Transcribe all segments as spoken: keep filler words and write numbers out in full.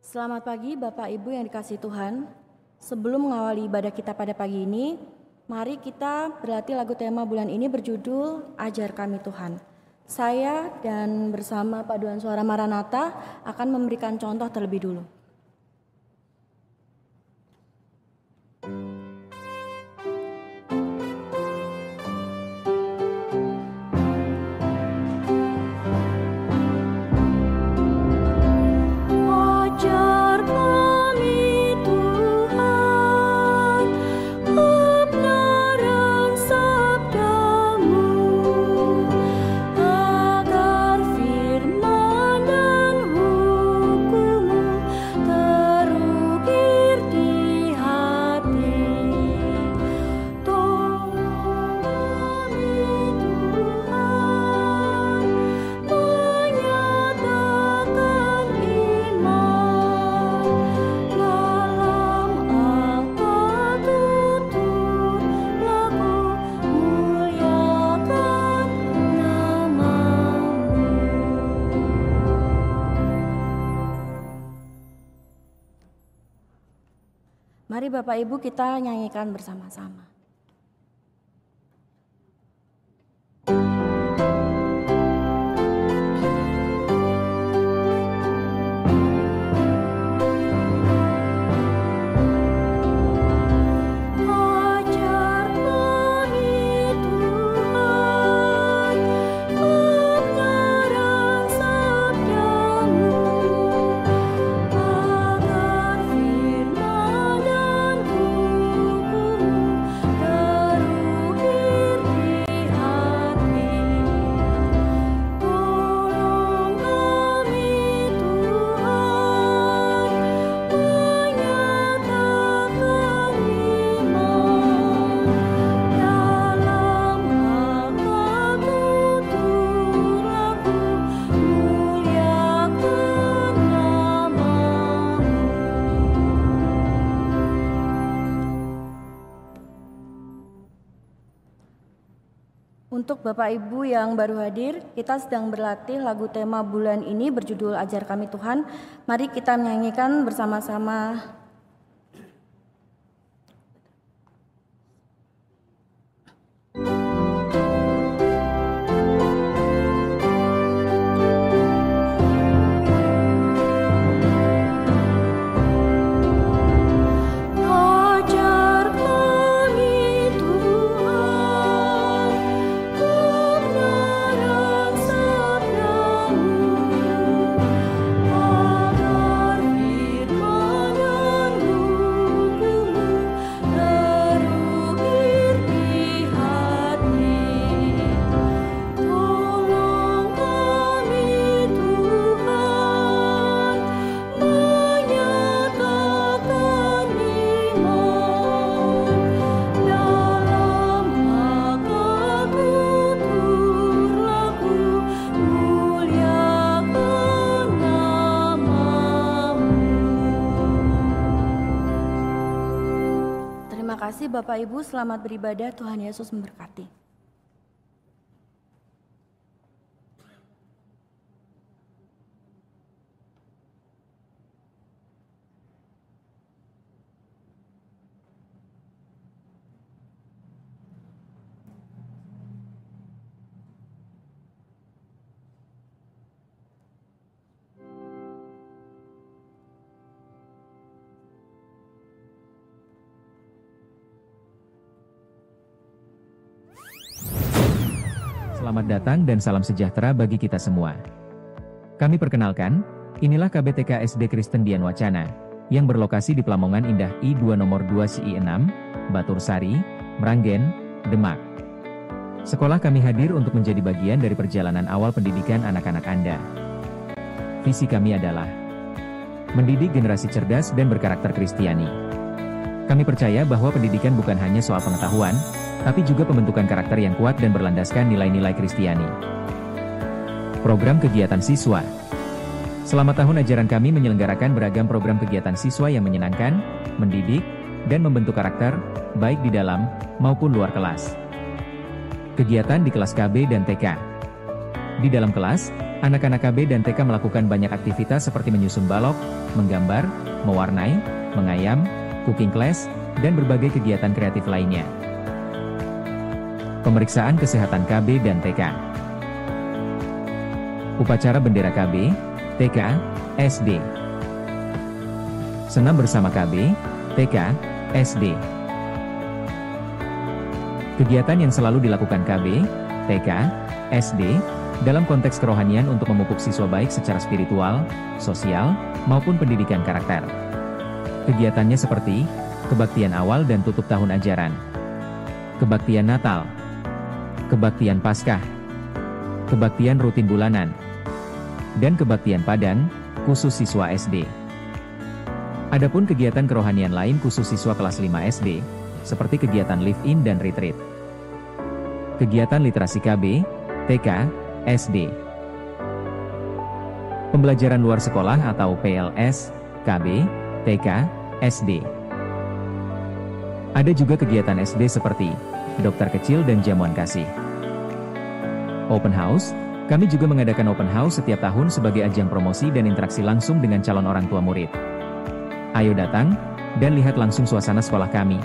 Selamat pagi Bapak Ibu yang dikasihi Tuhan. Sebelum mengawali ibadah kita pada pagi ini, mari kita berlatih lagu tema bulan ini berjudul Ajar Kami Tuhan. Saya dan bersama Paduan Suara Maranatha akan memberikan contoh terlebih dulu. Mari Bapak Ibu kita nyanyikan bersama-sama. Untuk Bapak Ibu yang baru hadir, kita sedang berlatih lagu tema bulan ini berjudul Ajar Kami Tuhan. Mari kita menyanyikan bersama-sama. Terima kasih Bapak Ibu, selamat beribadah, Tuhan Yesus memberkati. Selamat datang dan salam sejahtera bagi kita semua. Kami perkenalkan, inilah K B T K S D Kristen Dian Wacana, yang berlokasi di Pelamongan Indah I dua nomor dua C I enam, Batur Sari, Meranggen, Demak. Sekolah kami hadir untuk menjadi bagian dari perjalanan awal pendidikan anak-anak Anda. Visi kami adalah mendidik generasi cerdas dan berkarakter Kristiani. Kami percaya bahwa pendidikan bukan hanya soal pengetahuan, tapi juga pembentukan karakter yang kuat dan berlandaskan nilai-nilai Kristiani. Program kegiatan siswa. Selama tahun ajaran kami menyelenggarakan beragam program kegiatan siswa yang menyenangkan, mendidik, dan membentuk karakter, baik di dalam maupun luar kelas. Kegiatan di kelas K B dan T K. Di dalam kelas, Anak-anak K B dan T K melakukan banyak aktivitas seperti menyusun balok, menggambar, mewarnai, mengayam, cooking class, dan berbagai kegiatan kreatif lainnya. Pemeriksaan kesehatan K B dan T K. Upacara bendera K B, T K, S D. Senam bersama K B, T K, S D. Kegiatan yang selalu dilakukan K B, T K, S D, dalam konteks kerohanian untuk memupuk siswa baik secara spiritual, sosial, maupun pendidikan karakter. Kegiatannya seperti kebaktian awal dan tutup tahun ajaran, kebaktian Natal, kebaktian Paskah, kebaktian rutin bulanan, dan kebaktian padan, khusus siswa S D. Adapun kegiatan kerohanian lain khusus siswa kelas lima S D, seperti kegiatan live-in dan retreat. Kegiatan literasi K B, T K, S D. Pembelajaran luar sekolah atau P L S, K B, T K, S D. Ada juga kegiatan S D seperti dokter kecil dan jamuan kasih. Open House, kami juga mengadakan open house setiap tahun sebagai ajang promosi dan interaksi langsung dengan calon orang tua murid. Ayo datang, dan lihat langsung suasana sekolah kami.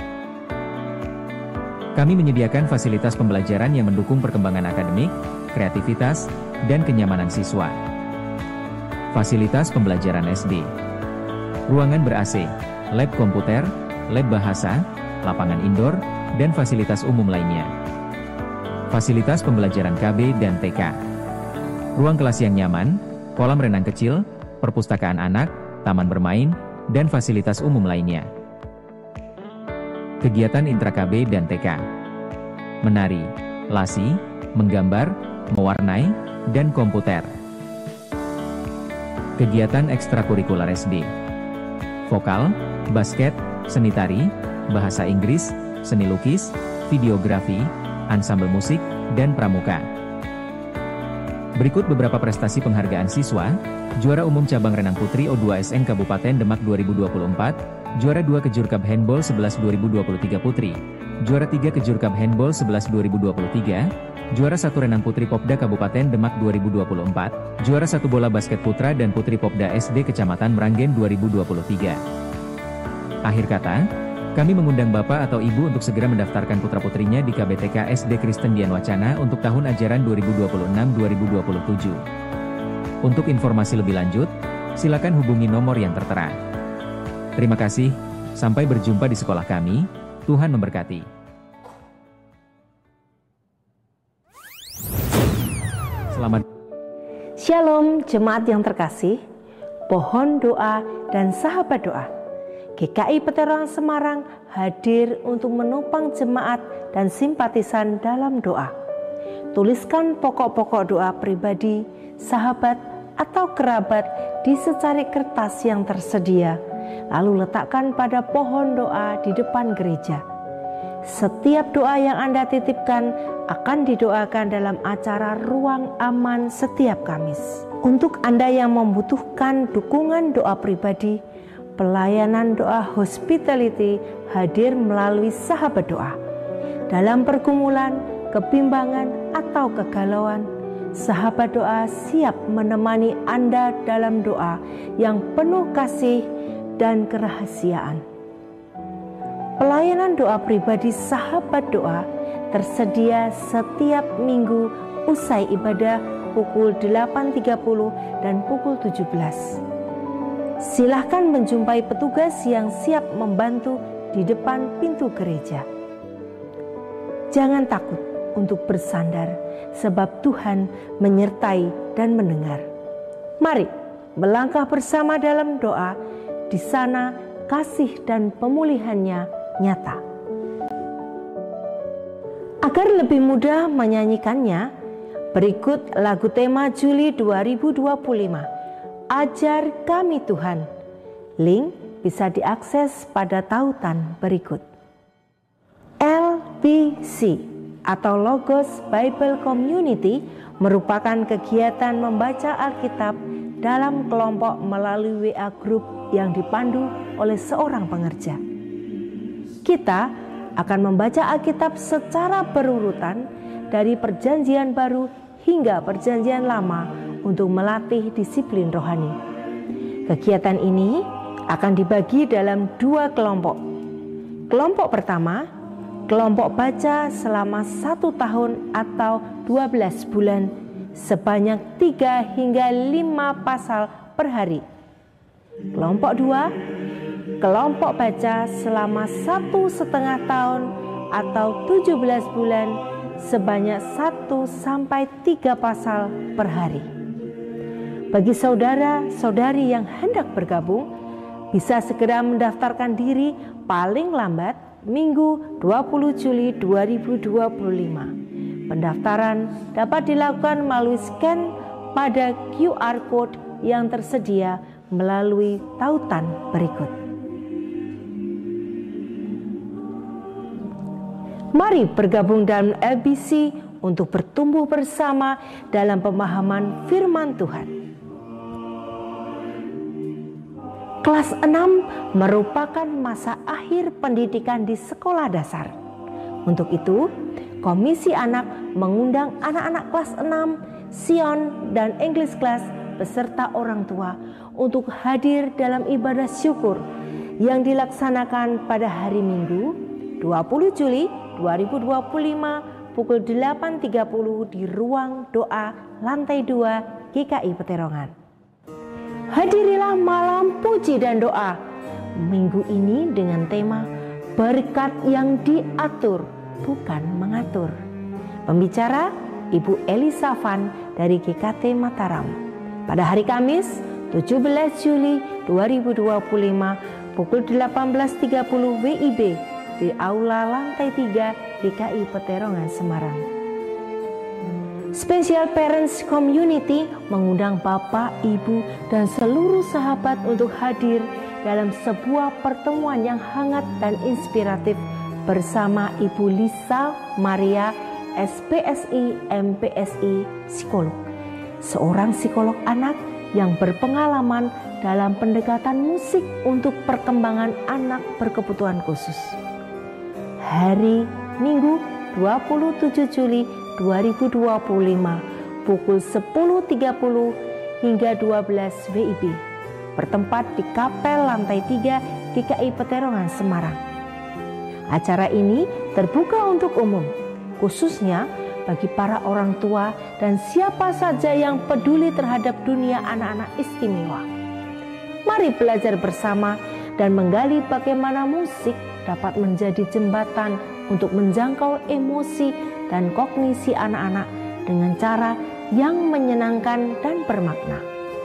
Kami menyediakan fasilitas pembelajaran yang mendukung perkembangan akademik, kreativitas, dan kenyamanan siswa. Fasilitas pembelajaran S D. Ruangan ber-A C, lab komputer, lab bahasa, lapangan indoor, dan fasilitas umum lainnya. Fasilitas pembelajaran K B dan T K. Ruang kelas yang nyaman, kolam renang kecil, perpustakaan anak, taman bermain, dan fasilitas umum lainnya. Kegiatan intra K B dan T K. Menari, lasi, menggambar, mewarnai, dan komputer. Kegiatan ekstrakurikuler S D. Vokal, basket, seni tari, bahasa Inggris, seni lukis, videografi, ansambel musik, dan pramuka. Berikut beberapa prestasi penghargaan siswa. Juara umum cabang renang putri O dua S N Kabupaten Demak dua ribu dua puluh empat, juara dua Kejurkap Handball sebelas dua ribu dua puluh tiga Putri, juara tiga Kejurkap Handball sebelas dua ribu dua puluh tiga, juara satu Renang Putri Popda Kabupaten Demak dua ribu dua puluh empat, juara satu Bola Basket Putra dan Putri Popda S D Kecamatan Meranggen dua ribu dua puluh tiga. Akhir kata, kami mengundang Bapak atau Ibu untuk segera mendaftarkan putra-putrinya di K B T K S D Kristen Dian Wacana untuk tahun ajaran dua ribu dua puluh enam dua ribu dua puluh tujuh. Untuk informasi lebih lanjut, silakan hubungi nomor yang tertera. Terima kasih, sampai berjumpa di sekolah kami. Tuhan memberkati. Selamat. Shalom jemaat yang terkasih, pohon doa dan sahabat doa. G K I Peteroan Semarang hadir untuk menopang jemaat dan simpatisan dalam doa. Tuliskan pokok-pokok doa pribadi, sahabat, atau kerabat di secari kertas yang tersedia, lalu letakkan pada pohon doa di depan gereja. Setiap doa yang Anda titipkan akan didoakan dalam acara Ruang Aman setiap Kamis. Untuk Anda yang membutuhkan dukungan doa pribadi, pelayanan doa hospitality hadir melalui sahabat doa. Dalam pergumulan, kebimbangan, atau kegalauan, sahabat doa siap menemani Anda dalam doa yang penuh kasih dan kerahasiaan. Pelayanan doa pribadi sahabat doa tersedia setiap minggu usai ibadah pukul delapan tiga puluh dan pukul tujuh belas. Silahkan menjumpai petugas yang siap membantu di depan pintu gereja. Jangan takut untuk bersandar, sebab Tuhan menyertai dan mendengar. Mari melangkah bersama dalam doa, di sana kasih dan pemulihannya nyata. Agar lebih mudah menyanyikannya, berikut lagu tema Juli dua ribu dua puluh lima, Ajar Kami Tuhan. Link bisa diakses pada tautan berikut. L B C atau Logos Bible Community merupakan kegiatan membaca Alkitab dalam kelompok melalui W A Group yang dipandu oleh seorang pengerja. Kita akan membaca Alkitab secara berurutan dari Perjanjian Baru hingga Perjanjian Lama untuk melatih disiplin rohani. Kegiatan ini akan dibagi dalam dua kelompok. Kelompok pertama, kelompok baca selama satu tahun atau dua belas bulan sebanyak tiga hingga lima pasal per hari. Kelompok dua, kelompok baca selama satu setengah tahun atau tujuh belas bulan sebanyak satu sampai tiga pasal per hari. Bagi saudara-saudari yang hendak bergabung, bisa segera mendaftarkan diri paling lambat Minggu dua puluh Juli dua ribu dua puluh lima. Pendaftaran dapat dilakukan melalui scan pada Q R code yang tersedia melalui tautan berikut. Mari bergabung dalam L B C untuk bertumbuh bersama dalam pemahaman firman Tuhan. Kelas enam merupakan masa akhir pendidikan di sekolah dasar. Untuk itu, Komisi Anak mengundang anak-anak kelas enam, Sion, dan English Class beserta orang tua untuk hadir dalam ibadah syukur yang dilaksanakan pada hari Minggu dua puluh Juli dua ribu dua puluh lima pukul delapan tiga puluh di ruang doa lantai dua G K I Peterongan. Hadirilah malam puji dan doa minggu ini dengan tema berkat yang diatur bukan mengatur. Pembicara Ibu Elisa Van dari G K T Mataram. Pada hari Kamis tujuh belas Juli dua ribu dua puluh lima pukul delapan belas tiga puluh W I B di Aula Lantai tiga G K I Peterongan Semarang. Special Parents Community mengundang Bapak, Ibu, dan seluruh sahabat untuk hadir dalam sebuah pertemuan yang hangat dan inspiratif bersama Ibu Lisa Maria S P S I M P S I psikolog, seorang psikolog anak yang berpengalaman dalam pendekatan musik untuk perkembangan anak berkebutuhan khusus. Hari Minggu dua puluh tujuh Juli dua ribu dua puluh lima pukul sepuluh tiga puluh hingga dua belas W I B bertempat di Kapel Lantai tiga G K I Peterongan Semarang. Acara ini terbuka untuk umum, khususnya bagi para orang tua dan siapa saja yang peduli terhadap dunia anak-anak istimewa. Mari belajar bersama dan menggali bagaimana musik dapat menjadi jembatan untuk menjangkau emosi dan kognisi anak-anak dengan cara yang menyenangkan dan bermakna.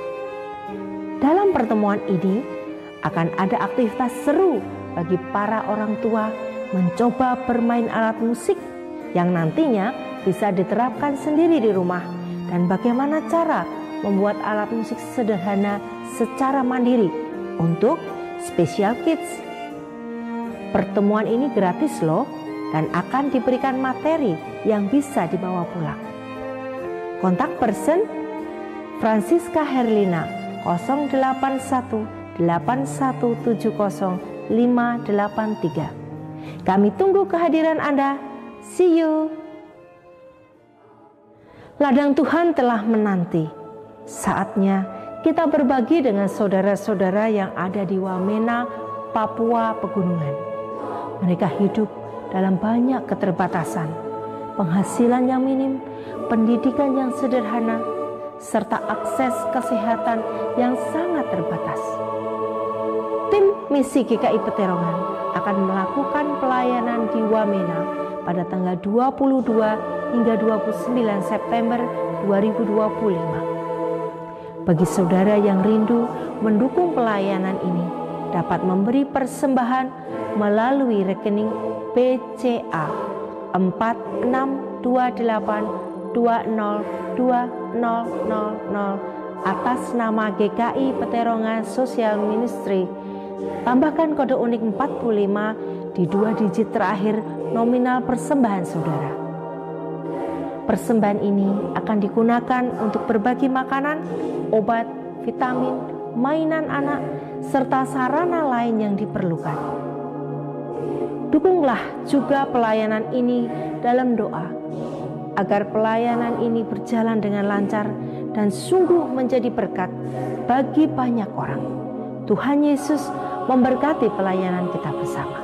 Dalam pertemuan ini akan ada aktivitas seru bagi para orang tua mencoba bermain alat musik yang nantinya bisa diterapkan sendiri di rumah dan bagaimana cara membuat alat musik sederhana secara mandiri untuk special kids. Pertemuan ini gratis loh dan akan diberikan materi yang bisa dibawa pulang. Kontak person Francisca Herlina nol delapan satu delapan satu tujuh nol lima delapan tiga. Kami tunggu kehadiran Anda. See you. Ladang Tuhan telah menanti. Saatnya kita berbagi dengan saudara-saudara yang ada di Wamena, Papua Pegunungan. Mereka hidup dalam banyak keterbatasan, penghasilan yang minim, pendidikan yang sederhana, serta akses kesehatan yang sangat terbatas. Tim Misi G K I Peterongan akan melakukan pelayanan di Wamena pada tanggal dua puluh dua hingga dua puluh sembilan September dua ribu dua puluh lima. Bagi saudara yang rindu mendukung pelayanan ini, dapat memberi persembahan melalui rekening B C A empat enam dua delapan dua nol dua nol nol nol atas nama G K I Peterongan Social Ministry. Tambahkan kode unik empat puluh lima di dua digit terakhir nominal persembahan saudara. Persembahan ini akan digunakan untuk berbagi makanan, obat, vitamin, mainan anak, serta sarana lain yang diperlukan. Dukunglah juga pelayanan ini dalam doa, agar pelayanan ini berjalan dengan lancar dan sungguh menjadi berkat bagi banyak orang. Tuhan Yesus memberkati pelayanan kita bersama.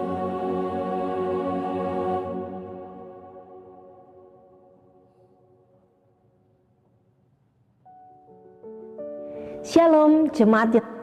Shalom jemaat yang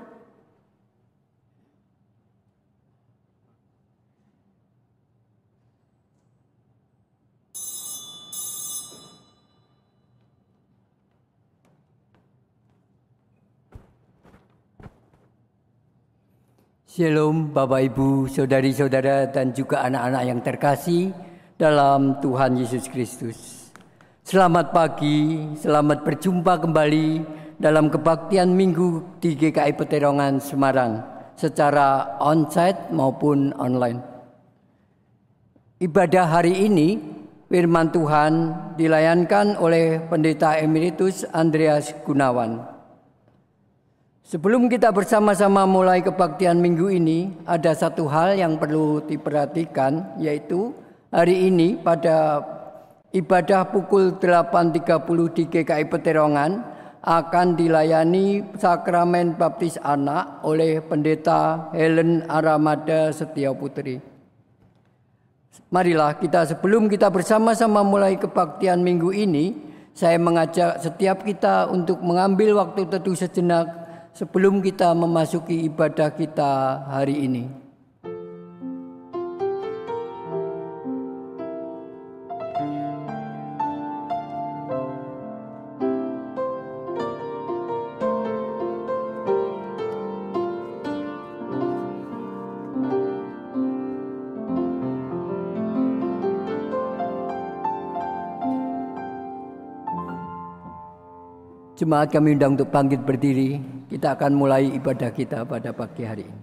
Shalom Bapak Ibu, Saudari-saudara dan juga anak-anak yang terkasih dalam Tuhan Yesus Kristus. Selamat pagi, selamat berjumpa kembali dalam kebaktian Minggu di G K I Peterongan Semarang secara onsite maupun online. Ibadah hari ini, firman Tuhan dilayankan oleh Pendeta Emeritus Andreas Gunawan. Sebelum kita bersama-sama mulai kebaktian minggu ini, ada satu hal yang perlu diperhatikan, yaitu hari ini pada ibadah pukul delapan tiga puluh di G K I Peterongan akan dilayani sakramen baptis anak oleh Pendeta Helen Aramada Setia Putri. Marilah kita sebelum kita bersama-sama mulai kebaktian minggu ini, saya mengajak setiap kita untuk mengambil waktu teduh sejenak sebelum kita memasuki ibadah kita hari ini. Jemaat kami undang untuk bangkit berdiri. Kita akan mulai ibadah kita pada pagi hari ini.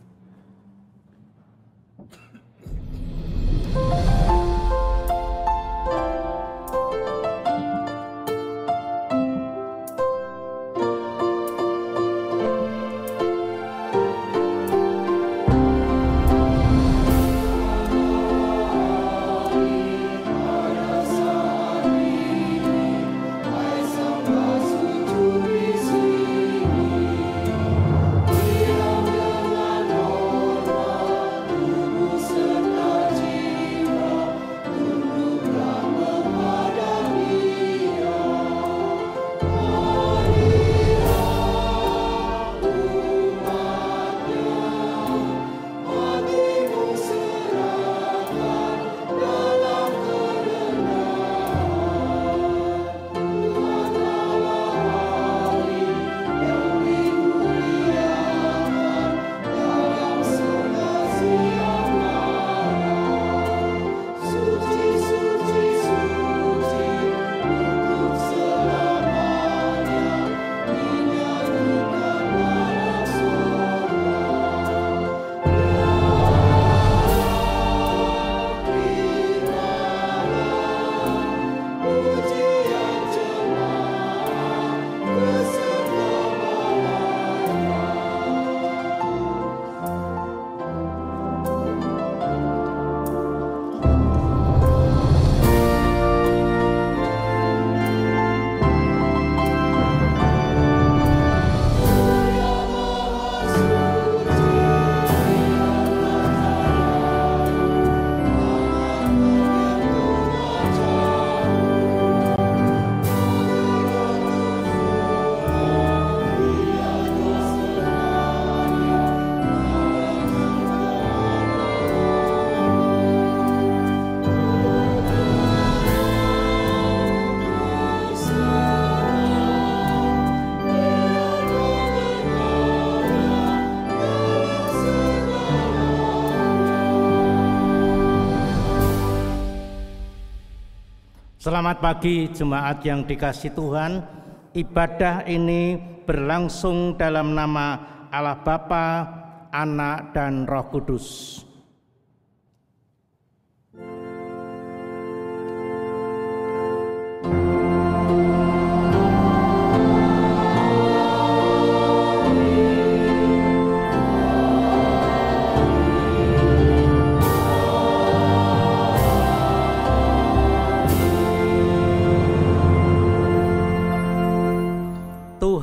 Selamat pagi jemaat yang dikasihi Tuhan. Ibadah ini berlangsung dalam nama Allah Bapa, Anak dan Roh Kudus.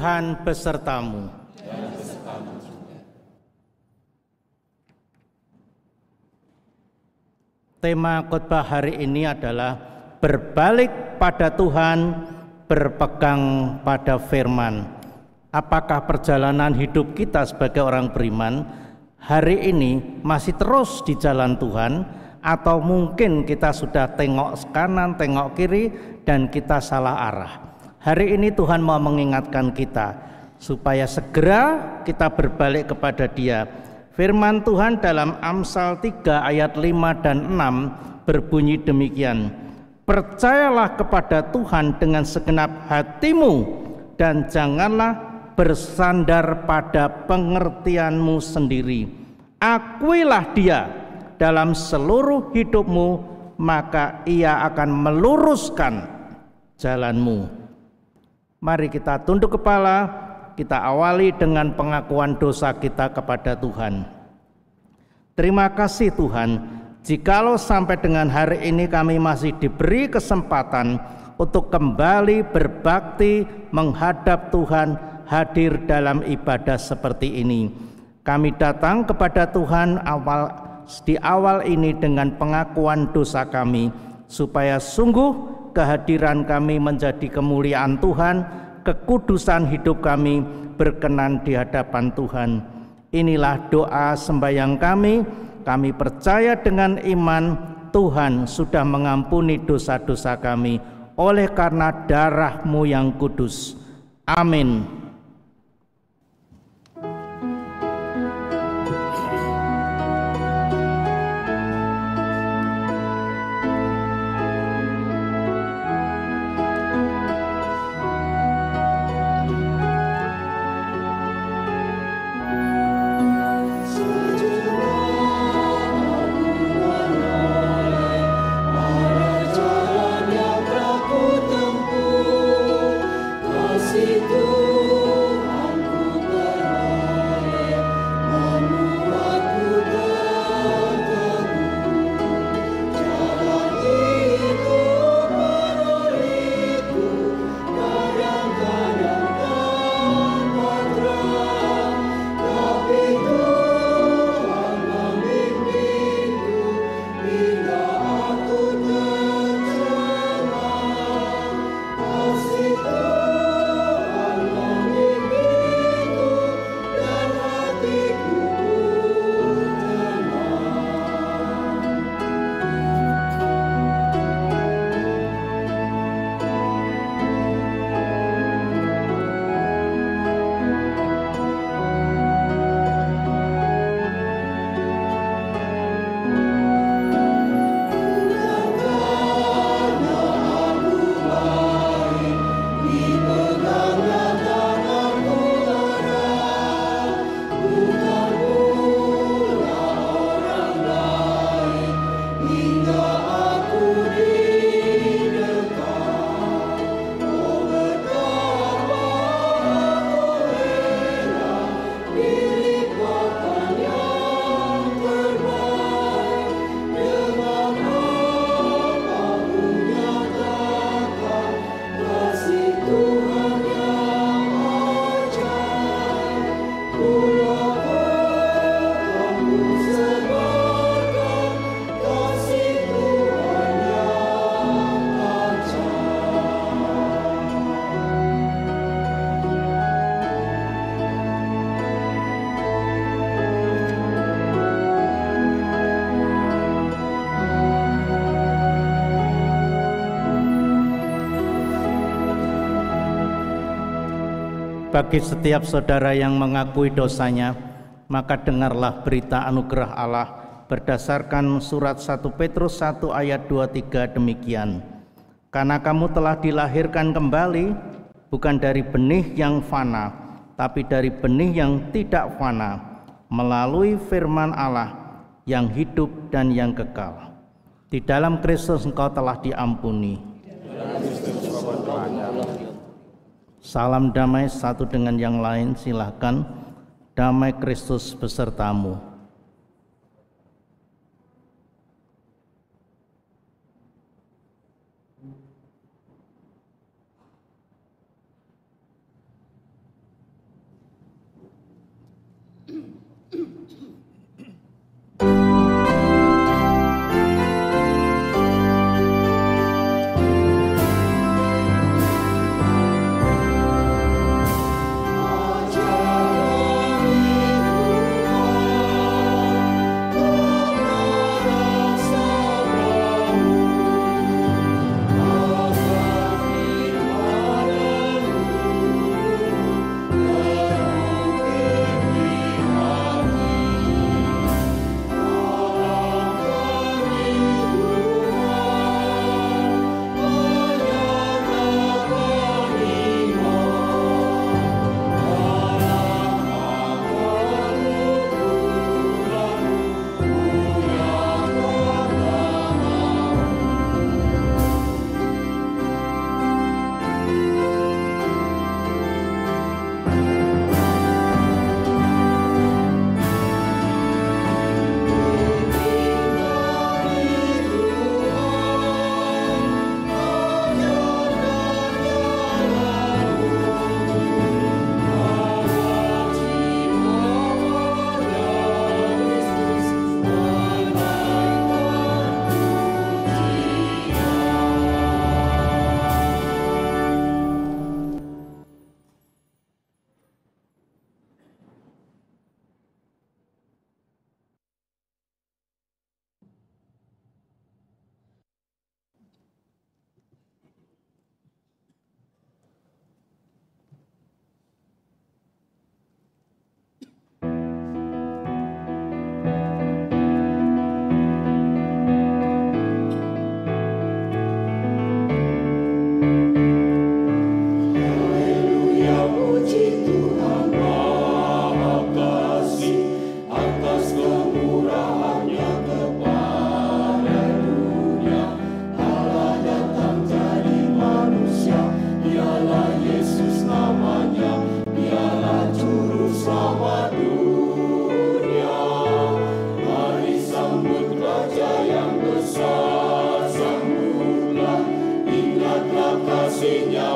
Tuhan besertamu. Tema khotbah hari ini adalah berbalik pada Tuhan, berpegang pada firman. Apakah perjalanan hidup kita sebagai orang beriman hari ini masih terus di jalan Tuhan, atau mungkin kita sudah tengok kanan, tengok kiri, dan kita salah arah? Hari ini Tuhan mau mengingatkan kita supaya segera kita berbalik kepada Dia. Firman Tuhan dalam Amsal tiga ayat lima dan enam berbunyi demikian. Percayalah kepada Tuhan dengan segenap hatimu dan janganlah bersandar pada pengertianmu sendiri. Akuilah Dia dalam seluruh hidupmu, maka Ia akan meluruskan jalanmu. Mari kita tunduk kepala. Kita awali dengan pengakuan dosa kita kepada Tuhan. Terima kasih Tuhan, jikalau sampai dengan hari ini kami masih diberi kesempatan untuk kembali berbakti menghadap Tuhan, hadir dalam ibadah seperti ini. Kami datang kepada Tuhan awal di awal ini dengan pengakuan dosa kami, supaya sungguh kehadiran kami menjadi kemuliaan Tuhan, kekudusan hidup kami berkenan di hadapan Tuhan. Inilah doa sembahyang kami. Kami percaya dengan iman Tuhan sudah mengampuni dosa-dosa kami oleh karena darah-Mu yang kudus. Amin. Bagi setiap saudara yang mengakui dosanya, maka dengarlah berita anugerah Allah berdasarkan surat satu Petrus satu ayat dua puluh tiga demikian. Karena kamu telah dilahirkan kembali, bukan dari benih yang fana, tapi dari benih yang tidak fana, melalui firman Allah yang hidup dan yang kekal. Di dalam Kristus engkau telah diampuni. Salam damai satu dengan yang lain, silahkan. Damai Kristus besertamu.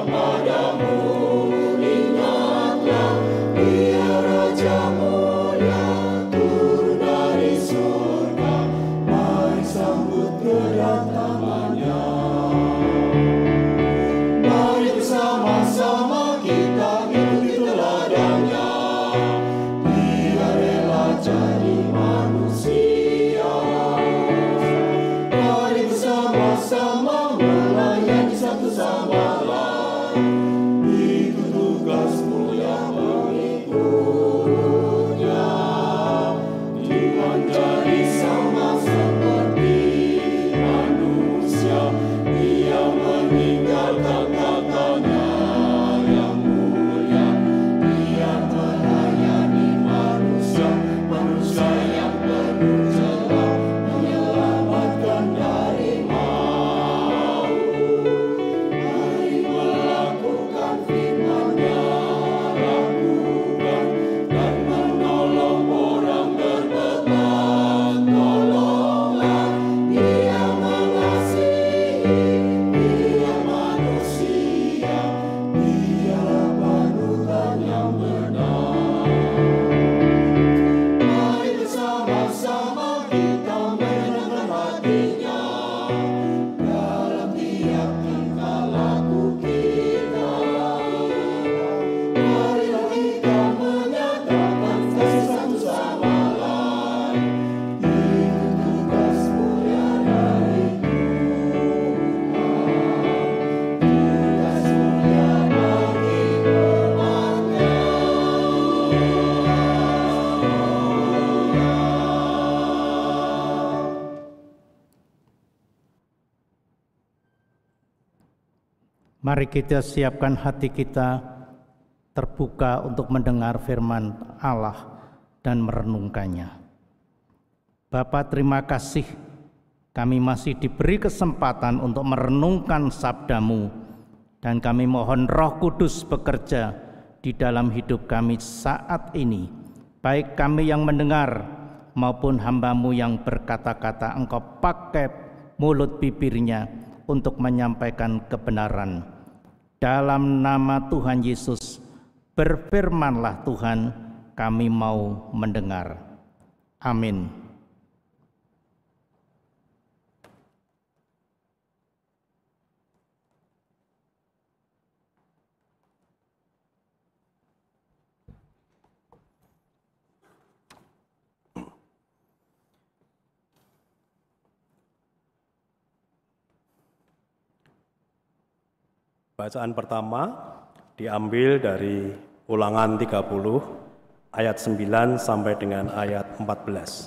Mari kita siapkan hati kita terbuka untuk mendengar firman Allah dan merenungkannya. Bapa, terima kasih kami masih diberi kesempatan untuk merenungkan sabda-Mu, dan kami mohon Roh Kudus bekerja di dalam hidup kami saat ini, baik kami yang mendengar maupun hamba-Mu yang berkata-kata. Engkau pakai mulut bibirnya untuk menyampaikan kebenaran. Dalam nama Tuhan Yesus, berfirmanlah Tuhan, kami mau mendengar. Amin. Bacaan pertama diambil dari Ulangan tiga puluh ayat sembilan sampai dengan ayat empat belas.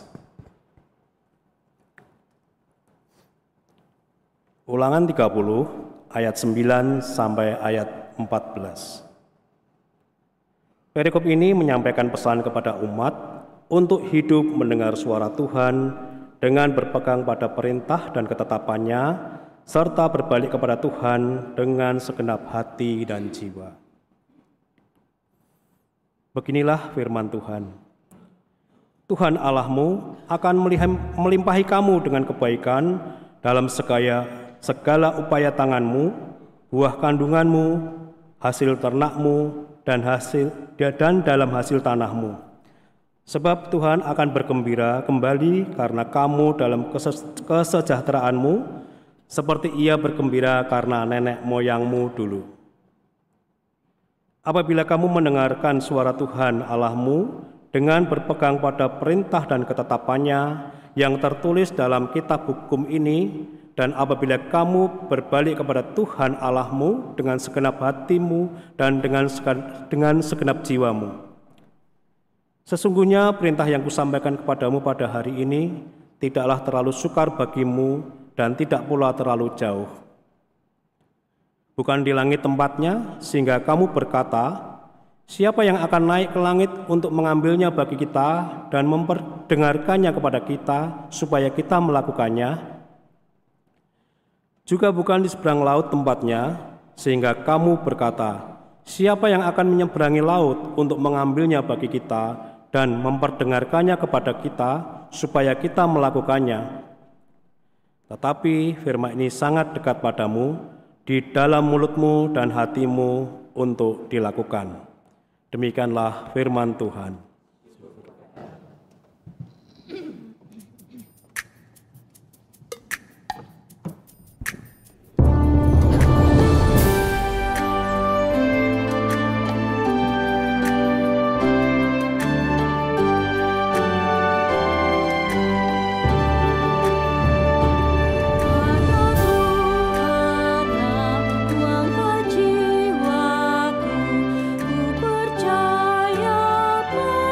Ulangan tiga puluh ayat sembilan sampai ayat empat belas. Perikop ini menyampaikan pesan kepada umat untuk hidup mendengar suara Tuhan dengan berpegang pada perintah dan ketetapannya, serta berbalik kepada Tuhan dengan segenap hati dan jiwa. Beginilah firman Tuhan. Tuhan Allahmu akan melimpahi kamu dengan kebaikan dalam segala, segala upaya tanganmu, buah kandunganmu, hasil ternakmu, dan hasil dan dalam hasil tanahmu. Sebab Tuhan akan bergembira kembali karena kamu dalam kesejahteraanmu, seperti ia bergembira karena nenek moyangmu dulu. Apabila kamu mendengarkan suara Tuhan Allahmu dengan berpegang pada perintah dan ketetapannya yang tertulis dalam kitab hukum ini, dan apabila kamu berbalik kepada Tuhan Allahmu dengan segenap hatimu dan dengan dengan segenap jiwamu. Sesungguhnya perintah yang kusampaikan kepadamu pada hari ini tidaklah terlalu sukar bagimu dan tidak pula terlalu jauh. Bukan di langit tempatnya, sehingga kamu berkata, siapa yang akan naik ke langit untuk mengambilnya bagi kita dan memperdengarkannya kepada kita, supaya kita melakukannya? Juga bukan di seberang laut tempatnya, sehingga kamu berkata, siapa yang akan menyeberangi laut untuk mengambilnya bagi kita dan memperdengarkannya kepada kita, supaya kita melakukannya? Tetapi firman ini sangat dekat padamu, di dalam mulutmu dan hatimu untuk dilakukan. Demikianlah firman Tuhan. Percaya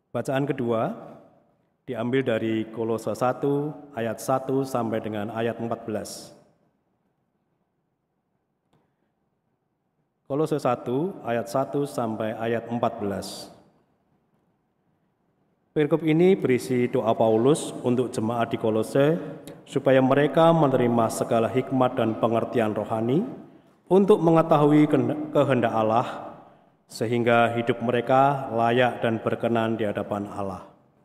Bacaan kedua diambil dari Kolose satu ayat satu sampai dengan ayat empat belas. Kolose satu ayat satu sampai ayat empat belas. Perikop ini berisi doa Paulus untuk jemaat di Kolose supaya mereka menerima segala hikmat dan pengertian rohani untuk mengetahui kehendak Allah sehingga hidup mereka layak dan berkenan di hadapan Allah.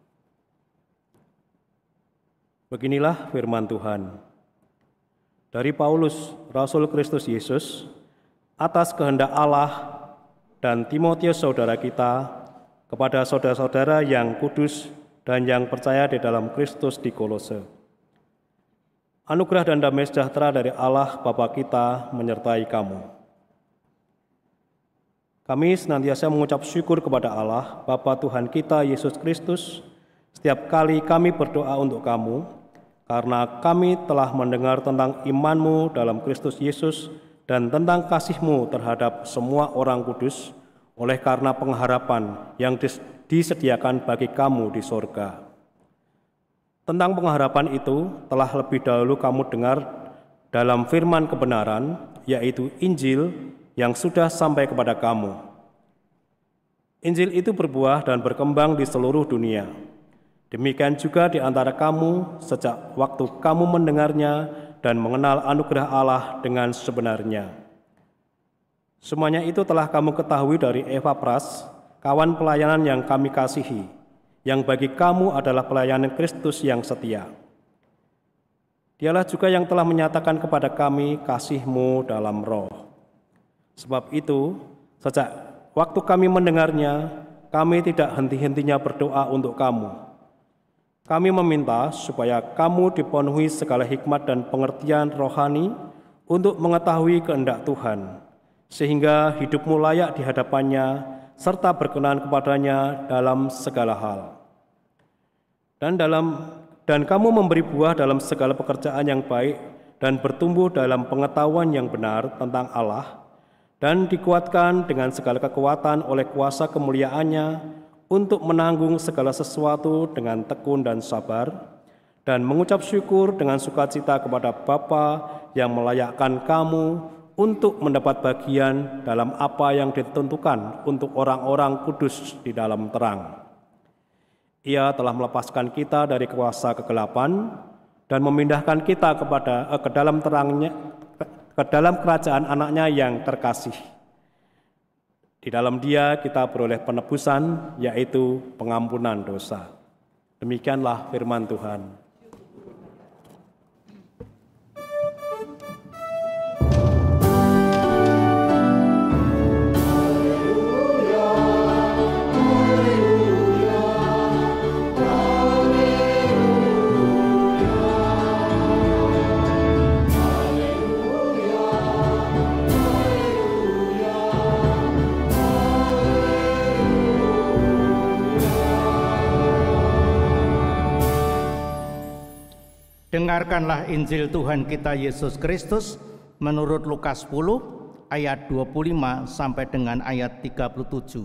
Beginilah firman Tuhan. Dari Paulus, Rasul Kristus Yesus, atas kehendak Allah dan Timotius saudara kita, kepada saudara-saudara yang kudus dan yang percaya di dalam Kristus di Kolose. Anugerah dan damai sejahtera dari Allah Bapa kita menyertai kamu. Kami senantiasa mengucap syukur kepada Allah, Bapa Tuhan kita Yesus Kristus, setiap kali kami berdoa untuk kamu, karena kami telah mendengar tentang iman-Mu dalam Kristus Yesus dan tentang kasih-Mu terhadap semua orang kudus, oleh karena pengharapan yang disediakan bagi kamu di sorga. Tentang pengharapan itu telah lebih dahulu kamu dengar dalam firman kebenaran, yaitu Injil yang sudah sampai kepada kamu. Injil itu berbuah dan berkembang di seluruh dunia. Demikian juga di antara kamu sejak waktu kamu mendengarnya dan mengenal anugerah Allah dengan sebenarnya. Semuanya itu telah kamu ketahui dari Epafras, kawan pelayanan yang kami kasihi, yang bagi kamu adalah pelayanan Kristus yang setia. Dialah juga yang telah menyatakan kepada kami kasih-Mu dalam roh. Sebab itu, sejak waktu kami mendengarnya, kami tidak henti-hentinya berdoa untuk kamu. Kami meminta supaya kamu dipenuhi segala hikmat dan pengertian rohani untuk mengetahui kehendak Tuhan, sehingga hidupmu layak di hadapannya, serta berkenan kepadanya dalam segala hal. Dan dalam dan kamu memberi buah dalam segala pekerjaan yang baik dan bertumbuh dalam pengetahuan yang benar tentang Allah, dan dikuatkan dengan segala kekuatan oleh kuasa kemuliaannya untuk menanggung segala sesuatu dengan tekun dan sabar, dan mengucap syukur dengan sukacita kepada Bapa yang melayakkan kamu untuk mendapat bagian dalam apa yang ditentukan untuk orang-orang kudus di dalam terang. Ia telah melepaskan kita dari kuasa kegelapan dan memindahkan kita kepada eh, ke dalam terangnya, ke dalam kerajaan anaknya yang terkasih. Di dalam Dia kita beroleh penebusan, yaitu pengampunan dosa. Demikianlah firman Tuhan. Dengarkanlah Injil Tuhan kita Yesus Kristus menurut Lukas sepuluh ayat dua puluh lima sampai dengan ayat tiga puluh tujuh.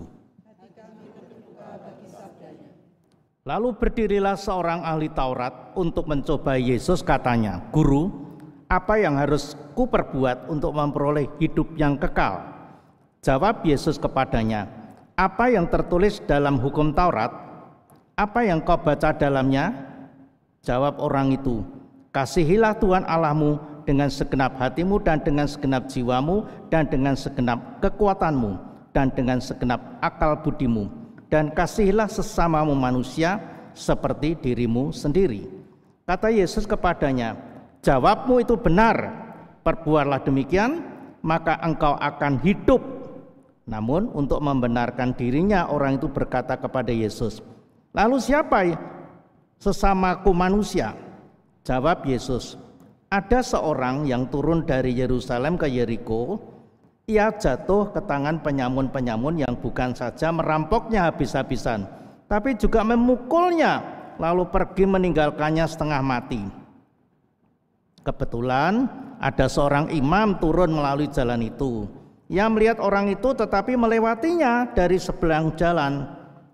Lalu berdirilah seorang ahli Taurat untuk mencoba Yesus, katanya, "Guru, apa yang harus kuperbuat untuk memperoleh hidup yang kekal?" Jawab Yesus kepadanya, "Apa yang tertulis dalam hukum Taurat? Apa yang kau baca dalamnya?" Jawab orang itu, "Kasihilah Tuhan Allahmu dengan segenap hatimu dan dengan segenap jiwamu dan dengan segenap kekuatanmu dan dengan segenap akal budimu, dan kasihilah sesamamu manusia seperti dirimu sendiri." Kata Yesus kepadanya, "Jawabmu itu benar, perbuatlah demikian, maka engkau akan hidup." Namun untuk membenarkan dirinya, orang itu berkata kepada Yesus, "Lalu siapa sesamaku manusia?" Jawab Yesus, "Ada seorang yang turun dari Yerusalem ke Yeriko. Ia jatuh ke tangan penyamun-penyamun yang bukan saja merampoknya habis-habisan, tapi juga memukulnya, lalu pergi meninggalkannya setengah mati. Kebetulan ada seorang imam turun melalui jalan itu. Ia melihat orang itu tetapi melewatinya dari seberang jalan.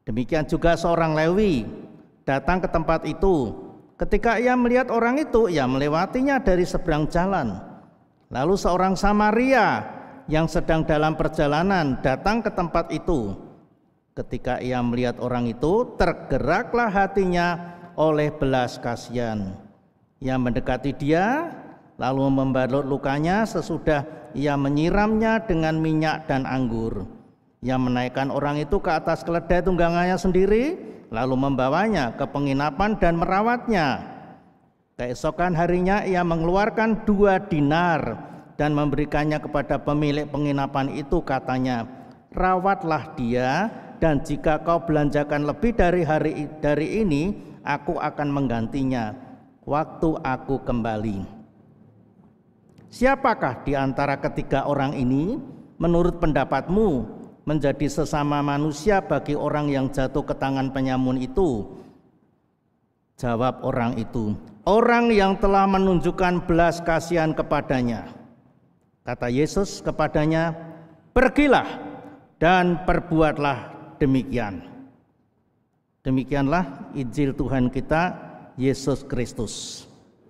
Demikian juga seorang Lewi datang ke tempat itu. Ketika ia melihat orang itu, ia melewatinya dari seberang jalan. Lalu seorang Samaria yang sedang dalam perjalanan datang ke tempat itu. Ketika ia melihat orang itu, tergeraklah hatinya oleh belas kasihan. Ia mendekati dia, lalu membalut lukanya sesudah ia menyiramnya dengan minyak dan anggur. Ia menaikkan orang itu ke atas keledai tunggangannya sendiri, lalu membawanya ke penginapan dan merawatnya. Keesokan harinya ia mengeluarkan dua dinar dan memberikannya kepada pemilik penginapan itu, katanya, rawatlah dia, dan jika kau belanjakan lebih dari hari dari ini, aku akan menggantinya waktu aku kembali. Siapakah di antara ketiga orang ini menurut pendapatmu menjadi sesama manusia bagi orang yang jatuh ke tangan penyamun itu? Jawab orang itu, orang yang telah menunjukkan belas kasihan kepadanya. Kata Yesus kepadanya, pergilah dan perbuatlah demikian. Demikianlah Injil Tuhan kita Yesus Kristus.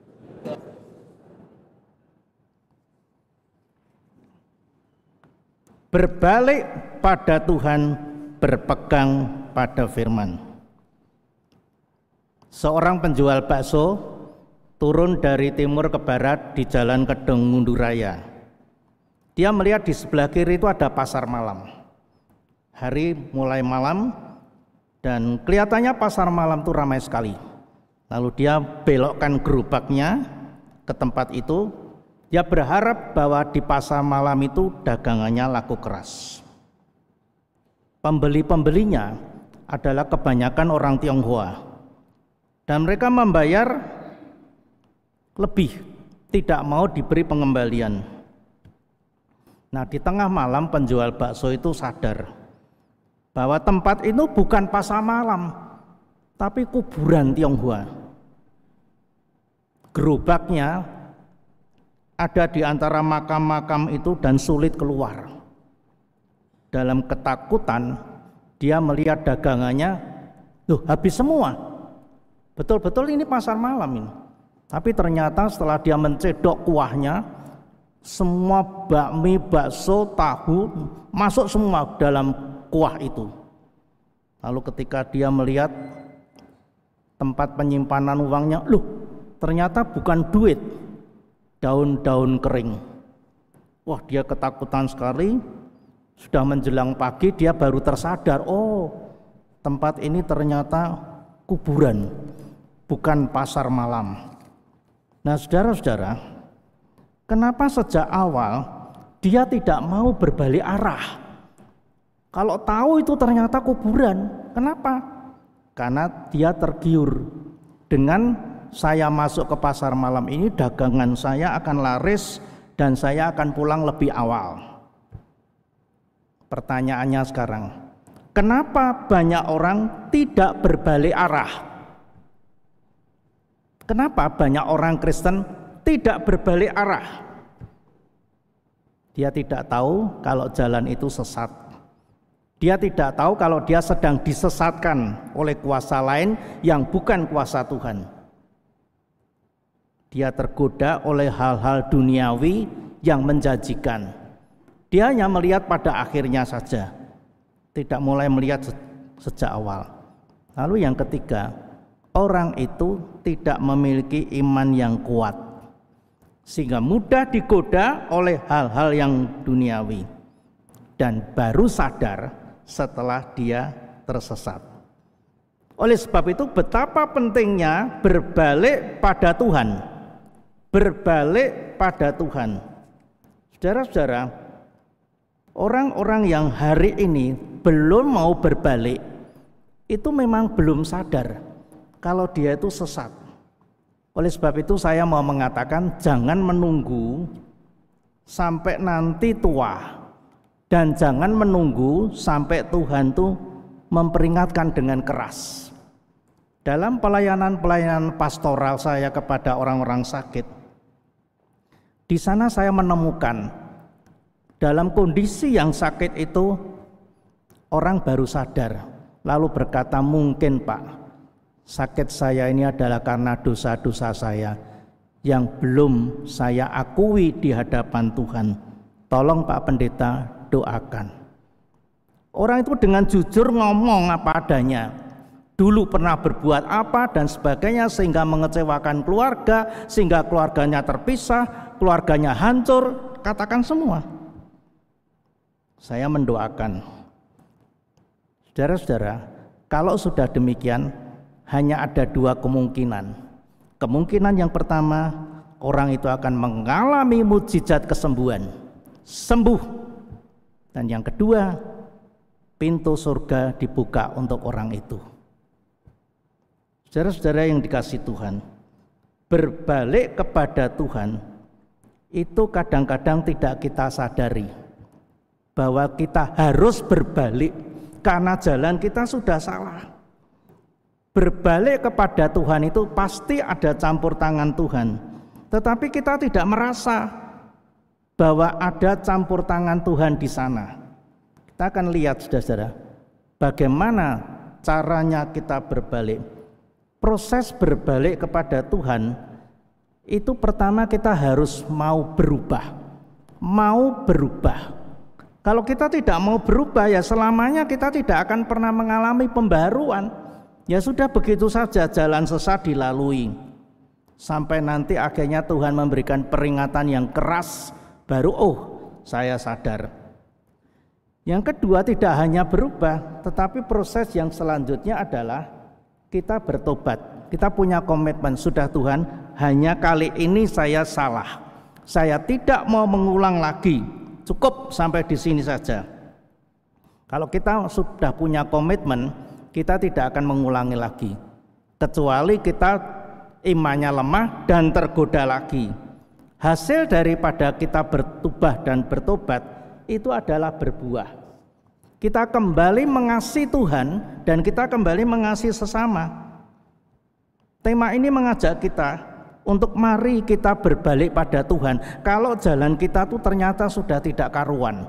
Berbalik pada Tuhan, berpegang pada firman. Seorang penjual bakso turun dari timur ke barat di jalan Kedung Ngunduraya. Dia melihat di sebelah kiri itu ada pasar malam. Hari mulai malam dan kelihatannya pasar malam itu ramai sekali. Lalu dia belokkan gerobaknya ke tempat itu. Dia berharap bahwa di pasar malam itu dagangannya laku keras. Pembeli-pembelinya adalah kebanyakan orang Tionghoa. Dan mereka membayar lebih, tidak mau diberi pengembalian. Nah, di tengah malam penjual bakso itu sadar bahwa tempat itu bukan pasar malam, tapi kuburan Tionghoa. Gerobaknya ada di antara makam-makam itu dan sulit keluar. Dalam ketakutan dia melihat dagangannya, loh habis semua. Betul-betul ini pasar malam ini. Tapi ternyata setelah dia mencedok kuahnya, semua bakmi, bakso, tahu masuk semua dalam kuah itu. Lalu ketika dia melihat tempat penyimpanan uangnya, loh ternyata bukan duit, daun-daun kering. Wah, dia ketakutan sekali. Sudah menjelang pagi dia baru tersadar, oh tempat ini ternyata kuburan, bukan pasar malam. Nah saudara-saudara, kenapa sejak awal dia tidak mau berbalik arah? Kalau tahu itu ternyata kuburan, kenapa? Karena dia tergiur dengan saya masuk ke pasar malam ini, dagangan saya akan laris dan saya akan pulang lebih awal. Pertanyaannya sekarang, kenapa banyak orang tidak berbalik arah? Kenapa banyak orang Kristen tidak berbalik arah? Dia tidak tahu kalau jalan itu sesat. Dia tidak tahu kalau dia sedang disesatkan oleh kuasa lain yang bukan kuasa Tuhan. Dia tergoda oleh hal-hal duniawi yang menjanjikan. Dia hanya melihat pada akhirnya saja, tidak mulai melihat sejak awal. Lalu yang ketiga, orang itu tidak memiliki iman yang kuat, sehingga mudah digoda oleh hal-hal yang duniawi, dan baru sadar setelah dia tersesat. Oleh sebab itu betapa pentingnya berbalik pada Tuhan. Berbalik pada Tuhan. Saudara-saudara, orang-orang yang hari ini belum mau berbalik itu memang belum sadar kalau dia itu sesat. Oleh sebab itu saya mau mengatakan jangan menunggu sampai nanti tua, dan jangan menunggu sampai Tuhan tuh memperingatkan dengan keras. Dalam pelayanan-pelayanan pastoral saya kepada orang-orang sakit, di sana saya menemukan dalam kondisi yang sakit itu orang baru sadar lalu berkata, mungkin Pak, sakit saya ini adalah karena dosa-dosa saya yang belum saya akui di hadapan Tuhan. Tolong Pak Pendeta doakan. Orang itu dengan jujur ngomong apa adanya. Dulu pernah berbuat apa dan sebagainya sehingga mengecewakan keluarga, sehingga keluarganya terpisah, keluarganya hancur, katakan semua. Saya mendoakan. Saudara-saudara, kalau sudah demikian, hanya ada dua kemungkinan. Kemungkinan yang pertama, orang itu akan mengalami mukjizat kesembuhan, sembuh. Dan yang kedua, pintu surga dibuka untuk orang itu. Saudara-saudara yang dikasihi Tuhan, berbalik kepada Tuhan itu kadang-kadang tidak kita sadari bahwa kita harus berbalik karena jalan kita sudah salah. Berbalik kepada Tuhan itu pasti ada campur tangan Tuhan, tetapi kita tidak merasa bahwa ada campur tangan Tuhan di sana. Kita akan lihat, saudara-saudara, bagaimana caranya kita berbalik. Proses berbalik kepada Tuhan itu pertama kita harus mau berubah. Mau berubah. Kalau kita tidak mau berubah, ya selamanya kita tidak akan pernah mengalami pembaruan. Ya sudah, begitu saja jalan sesat dilalui. Sampai nanti akhirnya Tuhan memberikan peringatan yang keras, baru oh saya sadar. Yang kedua, tidak hanya berubah, tetapi proses yang selanjutnya adalah kita bertobat. Kita punya komitmen, sudah Tuhan, hanya kali ini saya salah. Saya tidak mau mengulang lagi. Cukup sampai di sini saja. Kalau kita sudah punya komitmen, kita tidak akan mengulangi lagi. Kecuali kita imannya lemah dan tergoda lagi. Hasil daripada kita bertubah dan bertobat itu adalah berbuah. Kita kembali mengasihi Tuhan dan kita kembali mengasihi sesama. Tema ini mengajak kita untuk mari kita berbalik pada Tuhan. Kalau jalan kita tuh ternyata sudah tidak karuan.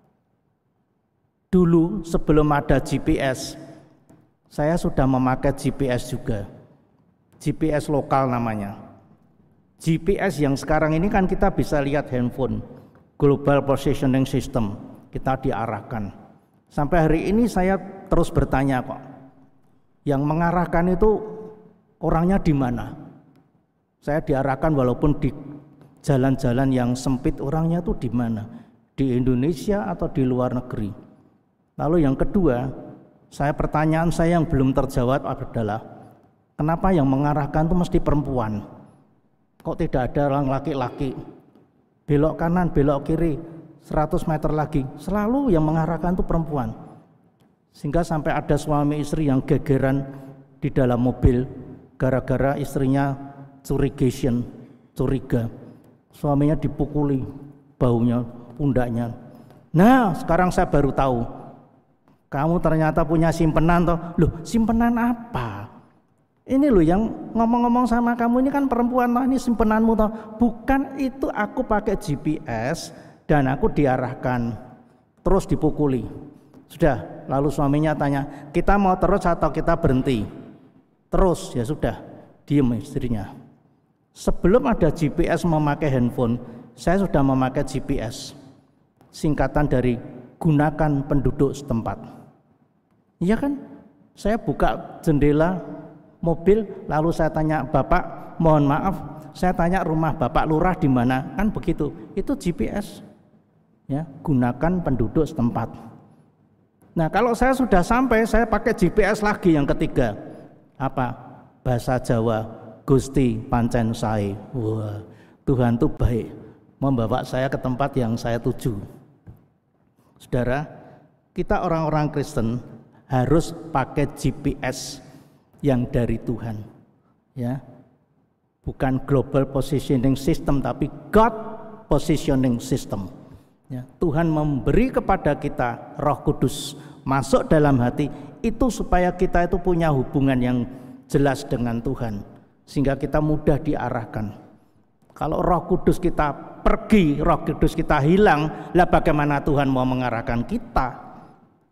Dulu sebelum ada G P S, saya sudah memakai G P S juga. G P S lokal namanya. G P S yang sekarang ini kan kita bisa lihat handphone, Global Positioning System, kita diarahkan. Sampai hari ini saya terus bertanya kok, yang mengarahkan itu orangnya di mana? Saya diarahkan walaupun di jalan-jalan yang sempit, orangnya itu di mana? Di Indonesia atau di luar negeri? Lalu yang kedua, saya pertanyaan saya yang belum terjawab adalah, kenapa yang mengarahkan itu mesti perempuan? Kok tidak ada orang laki-laki? Belok kanan, belok kiri, seratus meter lagi, selalu yang mengarahkan itu perempuan. Sehingga sampai ada suami istri yang gegeran di dalam mobil gara-gara istrinya curigation, curiga. Suaminya dipukuli baunya, pundaknya. Nah, sekarang saya baru tahu, kamu ternyata punya simpenan toh. Loh, simpenan apa? Ini loh yang ngomong-ngomong sama kamu ini kan perempuan toh, ini simpenanmu toh. Bukan, itu aku pakai G P S dan aku diarahkan, terus dipukuli. Sudah, lalu suaminya tanya, kita mau terus atau kita berhenti? Terus, ya sudah, diem istrinya. Sebelum ada G P S memakai handphone, saya sudah memakai G P S. Singkatan dari gunakan penduduk setempat. Iya kan? Saya buka jendela mobil, lalu saya tanya, Bapak, mohon maaf, saya tanya rumah Bapak lurah di mana? Kan begitu. Itu G P S. Ya, gunakan penduduk setempat. Nah, kalau saya sudah sampai, saya pakai G P S lagi yang ketiga. Apa? Bahasa Jawa, Gusti pancen sae. Wah, Tuhan itu baik, membawa saya ke tempat yang saya tuju. Saudara, kita orang-orang Kristen harus pakai G P S yang dari Tuhan. Ya. Bukan global positioning system, tapi God positioning system. Ya, Tuhan memberi kepada kita Roh Kudus masuk dalam hati itu supaya kita itu punya hubungan yang jelas dengan Tuhan, sehingga kita mudah diarahkan. Kalau Roh Kudus kita pergi, Roh Kudus kita hilang, lah bagaimana Tuhan mau mengarahkan kita?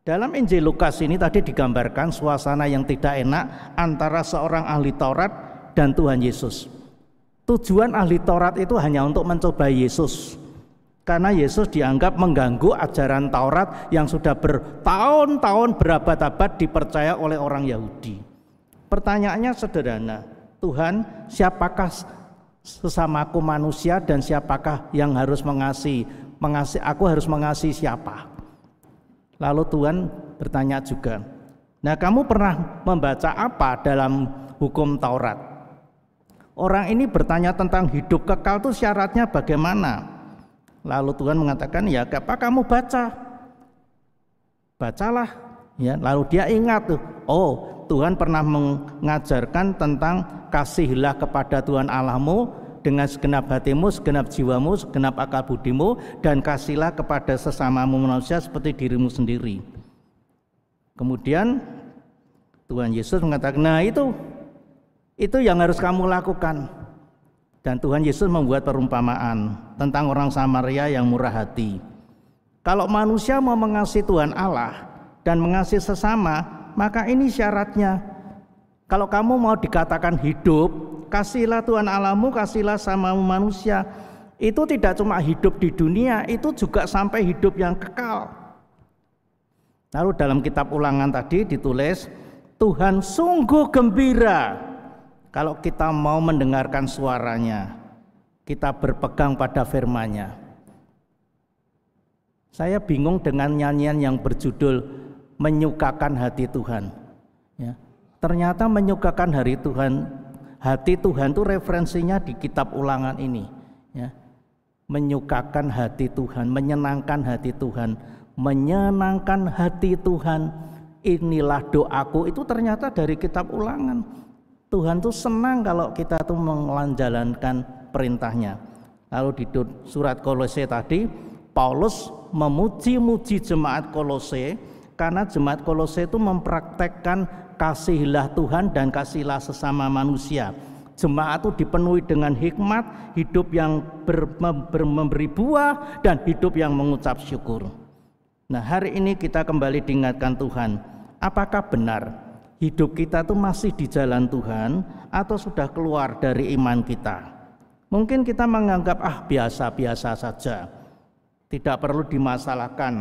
Dalam Injil Lukas ini tadi digambarkan suasana yang tidak enak antara seorang ahli Taurat dan Tuhan Yesus. Tujuan ahli Taurat itu hanya untuk mencobai Yesus, karena Yesus dianggap mengganggu ajaran Taurat yang sudah bertahun-tahun, berabad-abad dipercaya oleh orang Yahudi. Pertanyaannya sederhana, Tuhan, siapakah sesamaku manusia dan siapakah yang harus mengasihi? Mengasihi aku harus mengasihi siapa? Lalu Tuhan bertanya juga, nah kamu pernah membaca apa dalam hukum Taurat? Orang ini bertanya tentang hidup kekal itu syaratnya bagaimana? Lalu Tuhan mengatakan, ya apa kamu baca? Bacalah. Ya, lalu dia ingat tuh, oh Tuhan pernah mengajarkan tentang kasihilah kepada Tuhan Allahmu dengan segenap hatimu, segenap jiwamu, segenap akal budimu, dan kasihlah kepada sesamamu manusia seperti dirimu sendiri. Kemudian Tuhan Yesus mengatakan, nah itu itu yang harus kamu lakukan. Dan Tuhan Yesus membuat perumpamaan tentang orang Samaria yang murah hati. Kalau manusia mau mengasihi Tuhan Allah dan mengasihi sesama, maka ini syaratnya. Kalau kamu mau dikatakan hidup, kasihlah Tuhan Allahmu, kasihlah sama manusia. Itu tidak cuma hidup di dunia, itu juga sampai hidup yang kekal. Lalu dalam kitab Ulangan tadi ditulis, Tuhan sungguh gembira kalau kita mau mendengarkan suaranya, kita berpegang pada firman-Nya. Saya bingung dengan nyanyian yang berjudul menyukakan hati Tuhan. Ya. Ternyata menyukakan hari Tuhan, hati Tuhan itu referensinya di kitab Ulangan ini. Ya. Menyukakan hati Tuhan, menyenangkan hati Tuhan, menyenangkan hati Tuhan. Inilah doaku, itu ternyata dari kitab Ulangan. Tuhan tuh senang kalau kita tuh menjalankan perintahnya. Lalu di surat Kolose tadi, Paulus memuji-muji jemaat Kolose karena jemaat Kolose itu mempraktekkan kasihilah Tuhan dan kasihilah sesama manusia. Jemaat itu dipenuhi dengan hikmat, hidup yang ber, ber, memberi buah dan hidup yang mengucap syukur. Nah, hari ini kita kembali diingatkan Tuhan, apakah benar hidup kita itu masih di jalan Tuhan atau sudah keluar dari iman kita? Mungkin kita menganggap ah biasa-biasa saja, tidak perlu dimasalahkan.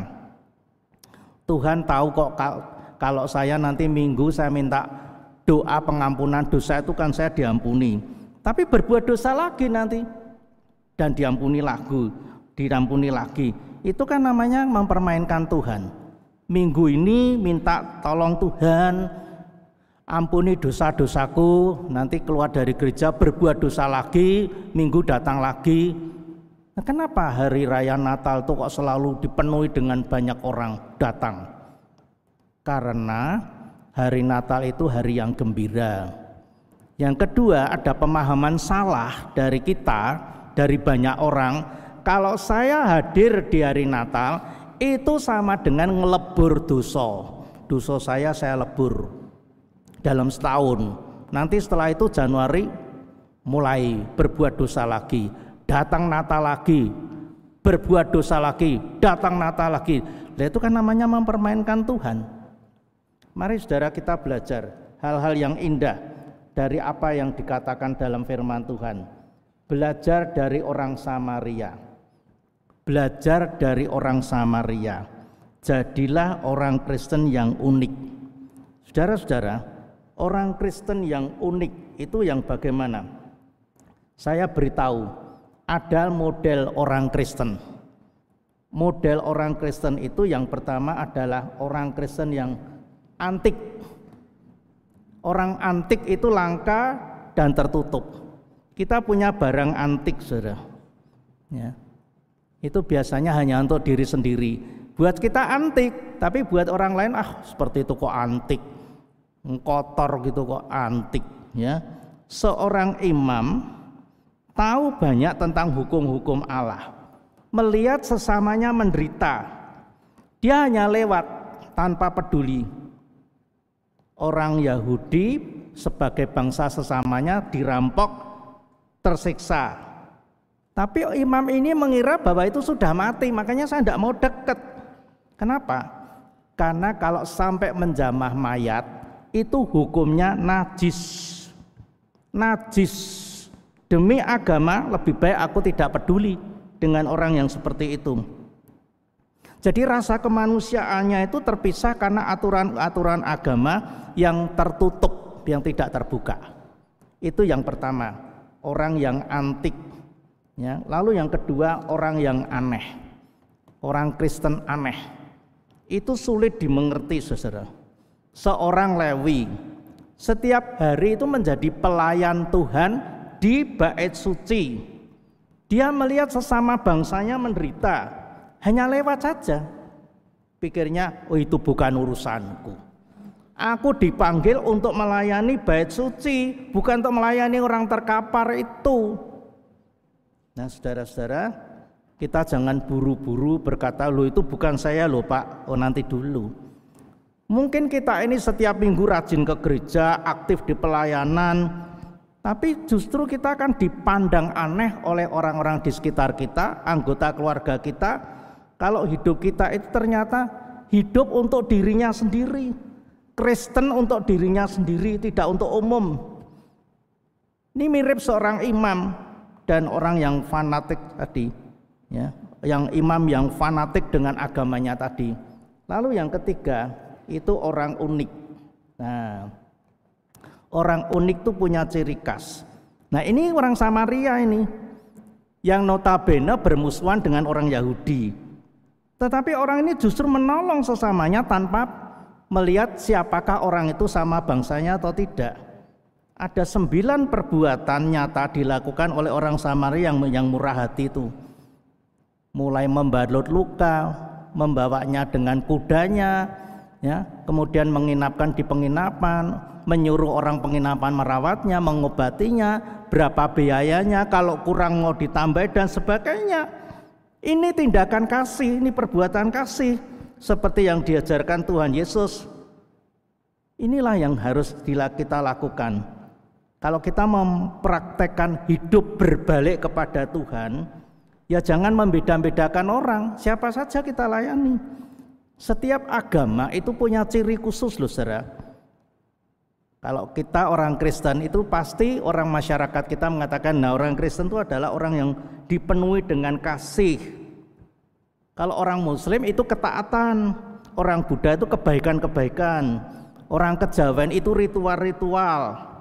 Tuhan tahu kok kalau saya nanti minggu saya minta doa pengampunan dosa itu kan saya diampuni. Tapi berbuat dosa lagi nanti dan diampuni lagi, diampuni lagi. Itu kan namanya mempermainkan Tuhan. Minggu ini minta tolong Tuhan, ampuni dosa-dosaku, nanti keluar dari gereja berbuat dosa lagi, minggu datang lagi. Nah, kenapa hari raya Natal itu kok selalu dipenuhi dengan banyak orang datang? Karena hari Natal itu hari yang gembira. Yang kedua, ada pemahaman salah dari kita, dari banyak orang, kalau saya hadir di hari Natal itu sama dengan ngelebur dosa. Dosa saya saya lebur dalam setahun. Nanti setelah itu Januari mulai berbuat dosa lagi, datang Natal lagi, berbuat dosa lagi, datang Natal lagi. Nah, itu kan namanya mempermainkan Tuhan. Mari saudara kita belajar hal-hal yang indah dari apa yang dikatakan dalam firman Tuhan. Belajar dari orang Samaria. Belajar dari orang Samaria. Jadilah orang Kristen yang unik. Saudara-saudara, orang Kristen yang unik itu yang bagaimana? Saya beritahu, ada model orang Kristen. Model orang Kristen itu yang pertama adalah orang Kristen yang antik. Orang antik itu langka dan tertutup. Kita punya barang antik, saudara. Ya. Itu biasanya hanya untuk diri sendiri. Buat kita antik, tapi buat orang lain ah seperti itu kok antik, kotor gitu kok antik. Ya. Seorang imam tahu banyak tentang hukum-hukum Allah. Melihat sesamanya menderita, dia hanya lewat tanpa peduli. Orang Yahudi sebagai bangsa sesamanya dirampok, tersiksa. Tapi imam ini mengira bahwa itu sudah mati, makanya saya tidak mau dekat. Kenapa? Karena kalau sampai menjamah mayat itu hukumnya najis. Najis. Demi agama lebih baik aku tidak peduli dengan orang yang seperti itu. Jadi rasa kemanusiaannya itu terpisah karena aturan-aturan agama yang tertutup, yang tidak terbuka. Itu yang pertama, orang yang antik. Ya, lalu yang kedua, orang yang aneh. Orang Kristen aneh. Itu sulit dimengerti, saudara. Seorang Lewi setiap hari itu menjadi pelayan Tuhan di bait suci. Dia melihat sesama bangsanya menderita, hanya lewat saja. Pikirnya, oh itu bukan urusanku. Aku dipanggil untuk melayani bait suci, bukan untuk melayani orang terkapar itu. Nah, saudara-saudara, kita jangan buru-buru berkata, loh itu bukan saya loh Pak, oh nanti dulu. Mungkin kita ini setiap minggu rajin ke gereja, aktif di pelayanan, tapi justru kita akan dipandang aneh oleh orang-orang di sekitar kita, anggota keluarga kita, kalau hidup kita itu ternyata hidup untuk dirinya sendiri, Kristen untuk dirinya sendiri, tidak untuk umum. Ini mirip seorang imam dan orang yang fanatik tadi, ya, yang imam yang fanatik dengan agamanya tadi. Lalu yang ketiga itu orang unik. Nah, orang unik itu punya ciri khas. Nah, ini orang Samaria ini yang notabene bermusuhan dengan orang Yahudi. Tetapi orang ini justru menolong sesamanya tanpa melihat siapakah orang itu sama bangsanya atau tidak. Ada sembilan perbuatan nyata dilakukan oleh orang Samaria yang, yang murah hati itu. Mulai membalut luka, membawanya dengan kudanya, ya, kemudian menginapkan di penginapan, menyuruh orang penginapan merawatnya, mengobatinya, berapa biayanya, kalau kurang mau ditambah dan sebagainya. Ini tindakan kasih, ini perbuatan kasih seperti yang diajarkan Tuhan Yesus. Inilah yang harus kita lakukan. Kalau kita mempraktekkan hidup berbalik kepada Tuhan, ya jangan membeda-bedakan orang, siapa saja kita layani. Setiap agama itu punya ciri khusus loh saudara. Kalau kita orang Kristen itu pasti orang masyarakat kita mengatakan, nah orang Kristen itu adalah orang yang dipenuhi dengan kasih. Kalau orang Muslim itu ketaatan, orang Buddha itu kebaikan-kebaikan, orang Kejawen itu ritual-ritual.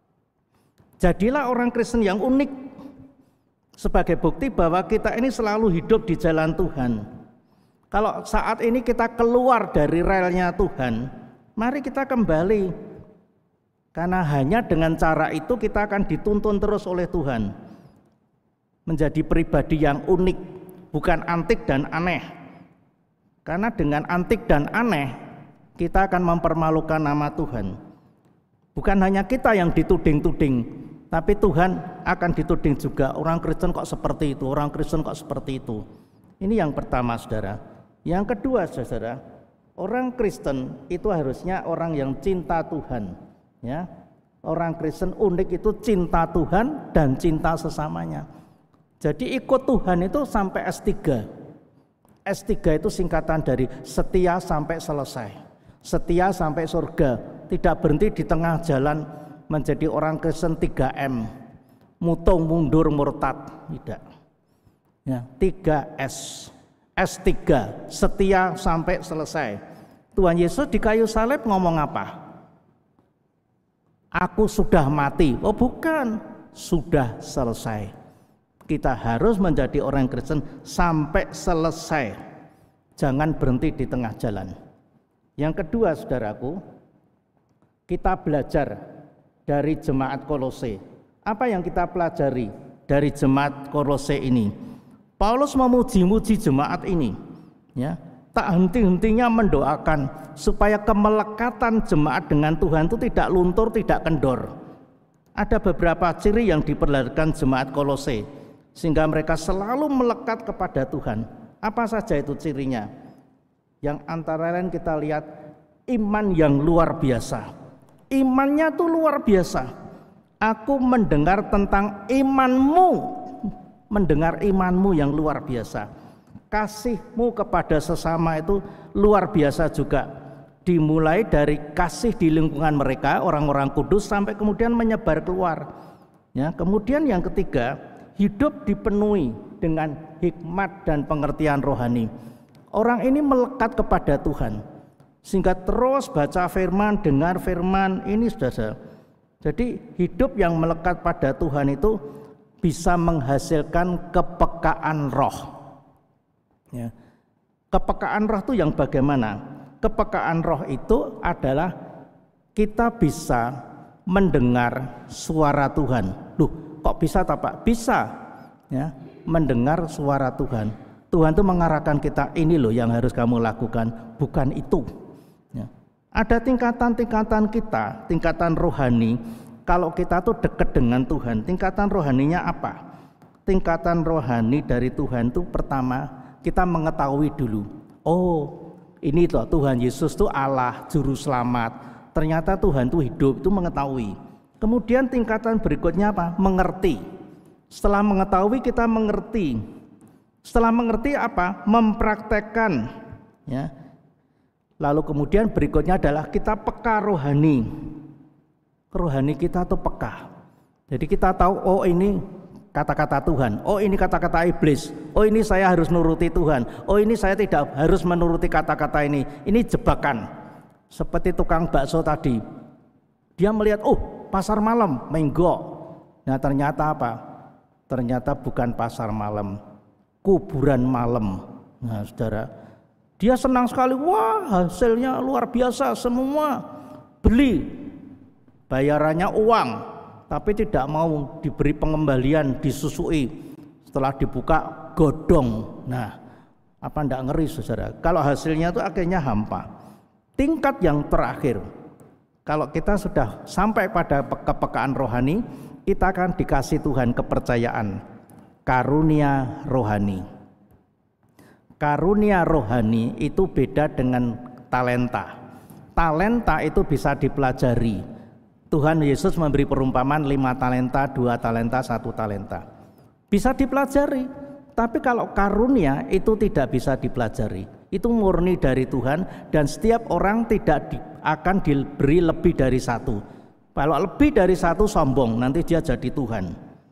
Jadilah orang Kristen yang unik sebagai bukti bahwa kita ini selalu hidup di jalan Tuhan. Kalau saat ini kita keluar dari relnya Tuhan, mari kita kembali. Karena hanya dengan cara itu kita akan dituntun terus oleh Tuhan. Menjadi pribadi yang unik, bukan antik dan aneh. Karena dengan antik dan aneh, kita akan mempermalukan nama Tuhan. Bukan hanya kita yang dituding-tuding, tapi Tuhan akan dituding juga. Orang Kristen kok seperti itu, orang Kristen kok seperti itu. Ini yang pertama saudara. Yang kedua saudara, orang Kristen itu harusnya orang yang cinta Tuhan. Ya, orang Kristen unik itu cinta Tuhan dan cinta sesamanya. Jadi ikut Tuhan itu sampai S tiga. S tiga itu singkatan dari setia sampai selesai. Setia sampai surga. Tidak berhenti di tengah jalan menjadi orang Kristen tiga M. Mutung, mundur, murtad. Tidak. Ya, tiga S. S tiga, setia sampai selesai. Tuhan Yesus di kayu salib ngomong apa? Aku sudah mati. Oh bukan, sudah selesai. Kita harus menjadi orang Kristen sampai selesai. Jangan berhenti di tengah jalan. Yang kedua saudaraku, kita belajar dari jemaat Kolose. Apa yang kita pelajari dari jemaat Kolose ini? Paulus memuji-muji jemaat ini, ya. Tak henti-hentinya mendoakan supaya kemelekatan jemaat dengan Tuhan itu tidak luntur, tidak kendor. Ada beberapa ciri yang diperlihatkan jemaat Kolose sehingga mereka selalu melekat kepada Tuhan. Apa saja itu cirinya? Yang antara lain kita lihat iman yang luar biasa. Imannya tuh luar biasa. Aku mendengar tentang imanmu, mendengar imanmu yang luar biasa. kasihmu kepada sesama itu luar biasa juga. Dimulai dari kasih di lingkungan mereka, orang-orang kudus, sampai kemudian menyebar keluar. Ya, kemudian yang ketiga, hidup dipenuhi dengan hikmat dan pengertian rohani. Orang ini melekat kepada Tuhan, sehingga terus baca firman, dengar firman, ini sudah. Jadi hidup yang melekat pada Tuhan itu bisa menghasilkan kepekaan roh. Ya. Kepekaan roh itu yang bagaimana? Kepekaan roh itu adalah kita bisa mendengar suara Tuhan. Loh, kok bisa tak Pak? Bisa. Ya, mendengar suara Tuhan. Tuhan itu mengarahkan kita, ini loh yang harus kamu lakukan, bukan itu. Ya. Ada tingkatan-tingkatan kita, tingkatan rohani. Kalau kita tuh dekat dengan Tuhan, tingkatan rohaninya apa? Tingkatan rohani dari Tuhan itu pertama, kita mengetahui dulu, oh ini loh Tuhan Yesus itu Allah Juru Selamat. Ternyata Tuhan itu hidup, itu mengetahui. Kemudian tingkatan berikutnya apa? Mengerti. Setelah mengetahui kita mengerti. Setelah mengerti apa? Mempraktekkan. Ya. Lalu kemudian berikutnya adalah kita peka rohani. Rohani kita tuh peka. Jadi kita tahu, oh ini kata-kata Tuhan, oh ini kata-kata iblis, oh ini saya harus nuruti Tuhan, oh ini saya tidak harus menuruti kata-kata ini, ini jebakan. Seperti tukang bakso tadi, dia melihat, oh pasar malam, menggok. Nah ternyata apa? Ternyata bukan pasar malam, kuburan malam. Nah saudara, dia senang sekali, wah hasilnya luar biasa, semua beli, bayarannya uang, tapi tidak mau diberi pengembalian, disusui. Setelah dibuka godong. Nah, apa enggak ngeri saudara? Kalau hasilnya itu akhirnya hampa. Tingkat yang terakhir, kalau kita sudah sampai pada kepekaan rohani, kita akan dikasih Tuhan kepercayaan, karunia rohani. Karunia rohani itu beda dengan talenta. Talenta itu bisa dipelajari. Tuhan Yesus memberi perumpamaan lima talenta, dua talenta, satu talenta. Bisa dipelajari, tapi kalau karunia itu tidak bisa dipelajari. Itu murni dari Tuhan dan setiap orang tidak di, akan diberi lebih dari satu. Kalau lebih dari satu sombong, nanti dia jadi Tuhan.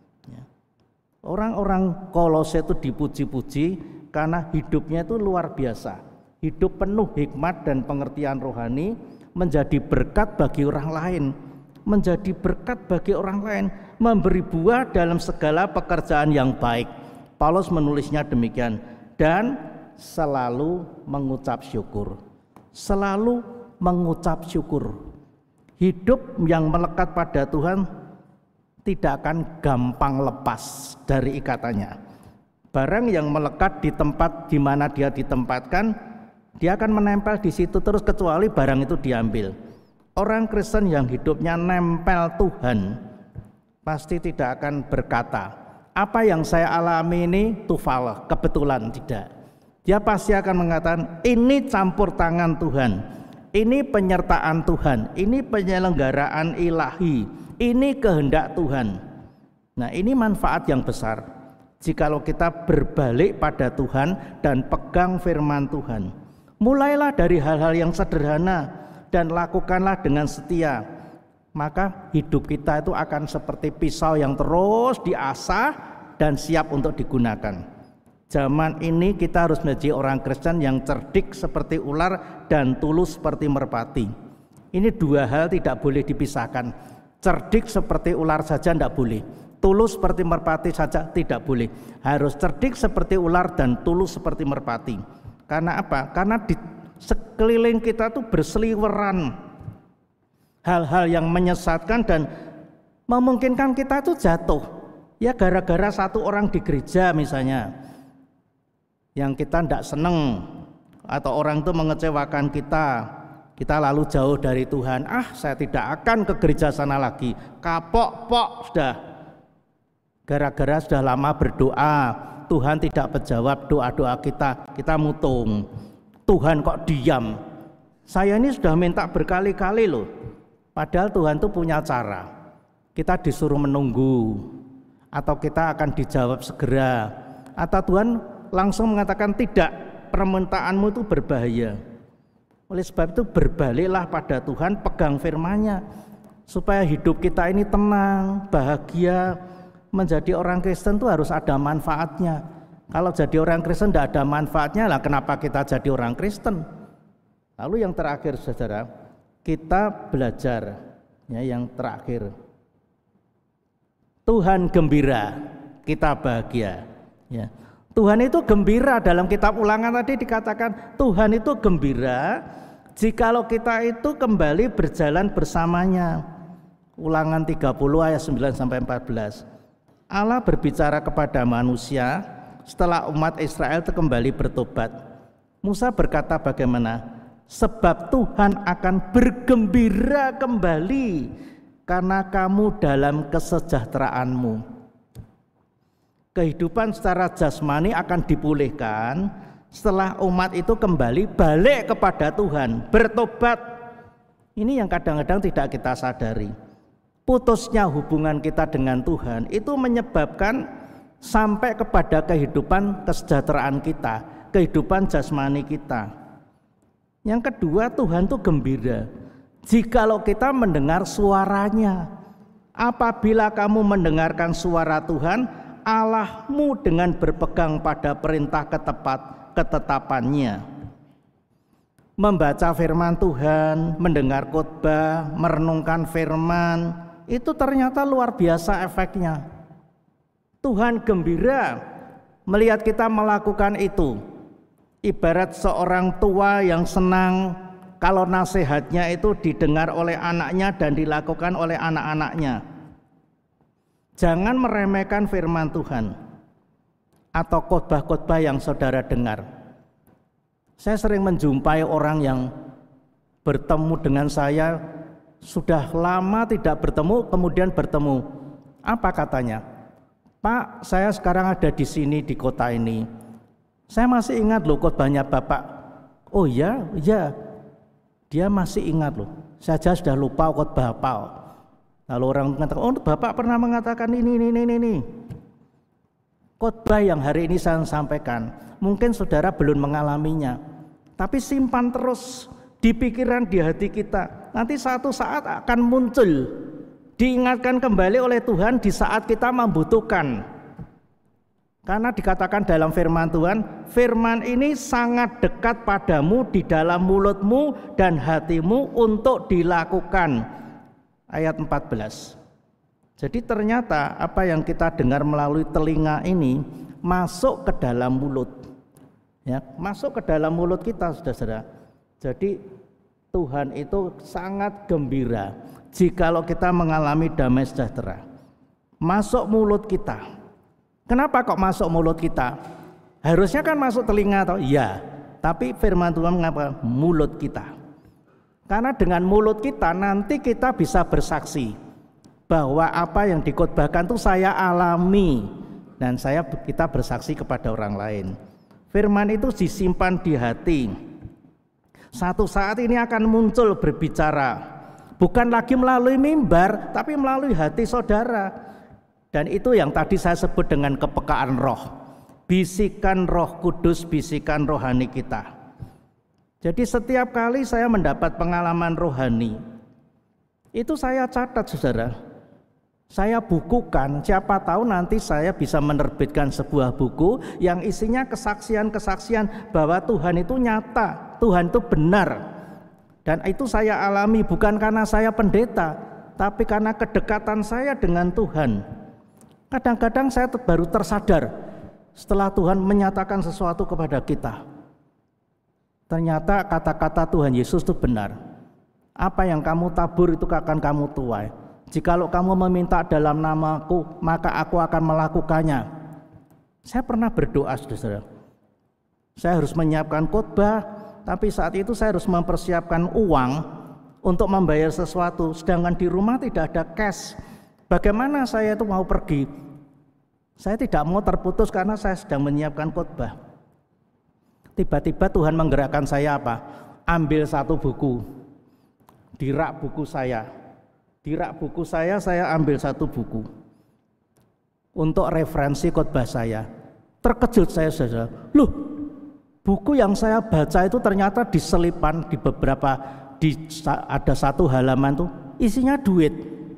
Orang-orang Kolose itu dipuji-puji karena hidupnya itu luar biasa. Hidup penuh hikmat dan pengertian rohani, menjadi berkat bagi orang lain. Menjadi berkat bagi orang lain, memberi buah dalam segala pekerjaan yang baik. Paulus menulisnya demikian, dan selalu mengucap syukur. Selalu mengucap syukur. Hidup yang melekat pada Tuhan tidak akan gampang lepas dari ikatannya. Barang yang melekat di tempat di mana dia ditempatkan, dia akan menempel di situ terus kecuali barang itu diambil. Orang Kristen yang hidupnya nempel Tuhan pasti tidak akan berkata, apa yang saya alami ini tufal, kebetulan, tidak. Dia pasti akan mengatakan, ini campur tangan Tuhan, ini penyertaan Tuhan, ini penyelenggaraan ilahi, ini kehendak Tuhan. Nah ini manfaat yang besar jikalau kita berbalik pada Tuhan dan pegang firman Tuhan. Mulailah dari hal-hal yang sederhana dan lakukanlah dengan setia, maka hidup kita itu akan seperti pisau yang terus diasah dan siap untuk digunakan. Zaman ini kita harus menjadi orang Kristen yang cerdik seperti ular dan tulus seperti merpati. Ini dua hal tidak boleh dipisahkan. Cerdik seperti ular saja tidak boleh, tulus seperti merpati saja tidak boleh. Harus cerdik seperti ular dan tulus seperti merpati. Karena apa? Karena di sekeliling kita tuh berseliweran hal-hal yang menyesatkan dan memungkinkan kita tuh jatuh. Ya gara-gara satu orang di gereja misalnya yang kita tidak seneng, atau orang itu mengecewakan kita, kita lalu jauh dari Tuhan. Ah saya tidak akan ke gereja sana lagi, kapok pok sudah. Gara-gara sudah lama berdoa, Tuhan tidak menjawab doa-doa kita, kita mutung. Tuhan kok diam? Saya ini sudah minta berkali-kali loh. Padahal Tuhan itu punya cara. Kita disuruh menunggu, atau kita akan dijawab segera, atau Tuhan langsung mengatakan tidak, permintaanmu itu berbahaya. Oleh sebab itu berbaliklah pada Tuhan, pegang firman-Nya supaya hidup kita ini tenang, bahagia. Menjadi orang Kristen itu harus ada manfaatnya. Kalau jadi orang Kristen tidak ada manfaatnya, lah kenapa kita jadi orang Kristen? Lalu yang terakhir saudara, kita belajar ya, yang terakhir, Tuhan gembira, kita bahagia ya. Tuhan itu gembira, dalam kitab Ulangan tadi dikatakan Tuhan itu gembira jikalau kita itu kembali berjalan bersamanya. Ulangan tiga puluh ayat sembilan sampai empat belas. Allah berbicara kepada manusia setelah umat Israel itu kembali bertobat. Musa berkata bagaimana? Sebab Tuhan akan bergembira kembali karena kamu dalam kesejahteraanmu. Kehidupan secara jasmani akan dipulihkan setelah umat itu kembali balik kepada Tuhan, bertobat. Ini yang kadang-kadang tidak kita sadari. Putusnya hubungan kita dengan Tuhan itu menyebabkan sampai kepada kehidupan kesejahteraan kita, kehidupan jasmani kita. Yang kedua, Tuhan itu gembira jikalau kita mendengar suaranya. Apabila kamu mendengarkan suara Tuhan Allahmu dengan berpegang pada perintah ketepat, ketetapannya. Membaca firman Tuhan, mendengar khotbah, merenungkan firman, itu ternyata luar biasa efeknya. Tuhan gembira melihat kita melakukan itu. Ibarat seorang tua yang senang kalau nasihatnya itu didengar oleh anaknya dan dilakukan oleh anak-anaknya. Jangan meremehkan firman Tuhan atau khotbah-khotbah yang saudara dengar. Saya sering menjumpai orang yang bertemu dengan saya, sudah lama tidak bertemu, kemudian bertemu. Apa katanya? Pak, saya sekarang ada di sini di kota ini. Saya masih ingat loh khotbahnya Bapak. Oh ya, ya. Dia masih ingat loh. Saya aja sudah lupa khotbah apa. Lalu orang mengatakan, oh Bapak pernah mengatakan ini, ini, ini, ini. Khotbah yang hari ini saya sampaikan, mungkin saudara belum mengalaminya. Tapi simpan terus di pikiran, di hati kita. Nanti satu saat akan muncul, diingatkan kembali oleh Tuhan di saat kita membutuhkan. Karena dikatakan dalam firman Tuhan, firman ini sangat dekat padamu, di dalam mulutmu dan hatimu untuk dilakukan. Ayat empat belas. Jadi ternyata apa yang kita dengar melalui telinga ini masuk ke dalam mulut. Ya, masuk ke dalam mulut kita, saudara-saudara. Jadi Tuhan itu sangat gembira jikalau kita mengalami damai sejahtera. Masuk mulut kita. Kenapa kok masuk mulut kita? Harusnya kan masuk telinga atau iya, tapi firman Tuhan mengapa mulut kita? Karena dengan mulut kita nanti kita bisa bersaksi bahwa apa yang dikhotbahkan itu saya alami dan saya kita bersaksi kepada orang lain. Firman itu disimpan di hati. Satu saat ini akan muncul berbicara, bukan lagi melalui mimbar, tapi melalui hati saudara. Dan itu yang tadi saya sebut dengan kepekaan roh, bisikan Roh Kudus, bisikan rohani kita. Jadi setiap kali saya mendapat pengalaman rohani, itu saya catat, saudara. Saya bukukan, siapa tahu nanti saya bisa menerbitkan sebuah buku yang isinya kesaksian-kesaksian bahwa Tuhan itu nyata, Tuhan itu benar. Dan itu saya alami bukan karena saya pendeta, tapi karena kedekatan saya dengan Tuhan. Kadang-kadang saya baru tersadar setelah Tuhan menyatakan sesuatu kepada kita. Ternyata kata-kata Tuhan Yesus itu benar. Apa yang kamu tabur itu akan kamu tuai. Jikalau kamu meminta dalam namaku, maka aku akan melakukannya. Saya pernah berdoa, saudara. Saya harus menyiapkan khotbah, tapi saat itu saya harus mempersiapkan uang untuk membayar sesuatu. Sedangkan di rumah tidak ada cash. Bagaimana saya itu mau pergi? Saya tidak mau terputus karena saya sedang menyiapkan khotbah. Tiba-tiba Tuhan menggerakkan saya apa? Ambil satu buku. Di rak buku saya. Di rak buku saya, saya ambil satu buku untuk referensi khotbah saya. Terkejut saya saudara. Loh, buku yang saya baca itu ternyata diselipan di beberapa, di ada satu halaman tuh isinya duit,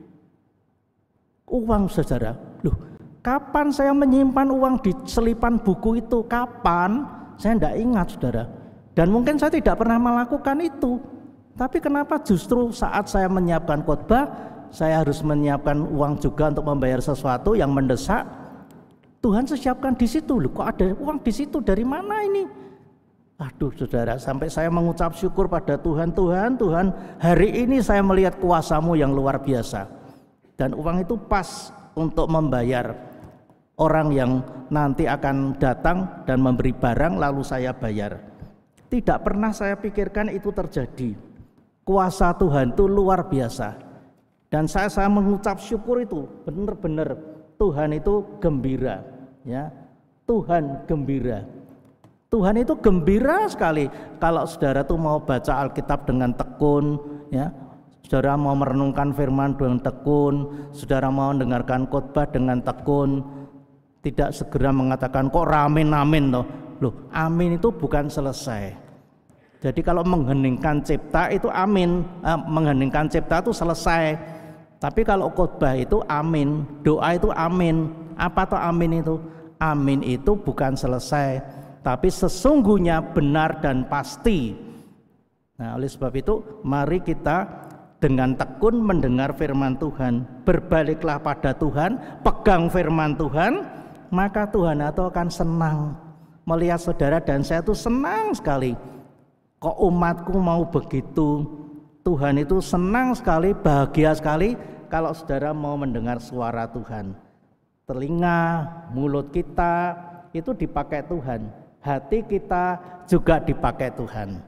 uang saudara. Loh, kapan saya menyimpan uang di selipan buku itu? Kapan? Saya tidak ingat saudara. Dan mungkin saya tidak pernah melakukan itu. Tapi kenapa justru saat saya menyiapkan khotbah, saya harus menyiapkan uang juga untuk membayar sesuatu yang mendesak? Tuhan siapkan di situ. Loh, kok ada uang di situ? Dari mana ini? Aduh saudara, sampai saya mengucap syukur pada Tuhan. Tuhan, Tuhan, hari ini saya melihat kuasa-Mu yang luar biasa. Dan uang itu pas untuk membayar orang yang nanti akan datang dan memberi barang lalu saya bayar. Tidak pernah saya pikirkan itu terjadi. Kuasa Tuhan itu luar biasa. Dan saya saya mengucap syukur itu benar-benar Tuhan itu gembira, ya. Tuhan gembira. Tuhan itu gembira sekali kalau saudara tuh mau baca Alkitab dengan tekun, ya. Saudara mau merenungkan firman dengan tekun, saudara mau mendengarkan khotbah dengan tekun, tidak segera mengatakan kok amin amin loh. Loh, amin itu bukan selesai. Jadi kalau mengheningkan cipta itu amin, eh, mengheningkan cipta itu selesai. Tapi kalau khotbah itu amin, doa itu amin. Apa tuh amin itu? Amin itu bukan selesai, tapi sesungguhnya benar dan pasti. Nah, oleh sebab itu mari kita dengan tekun mendengar firman Tuhan, berbaliklah pada Tuhan, pegang firman Tuhan, maka Tuhan itu akan senang melihat saudara dan saya itu senang sekali. Kok umatku mau begitu? Tuhan itu senang sekali, bahagia sekali kalau saudara mau mendengar suara Tuhan. Telinga, mulut kita itu dipakai Tuhan, hati kita juga dipakai Tuhan.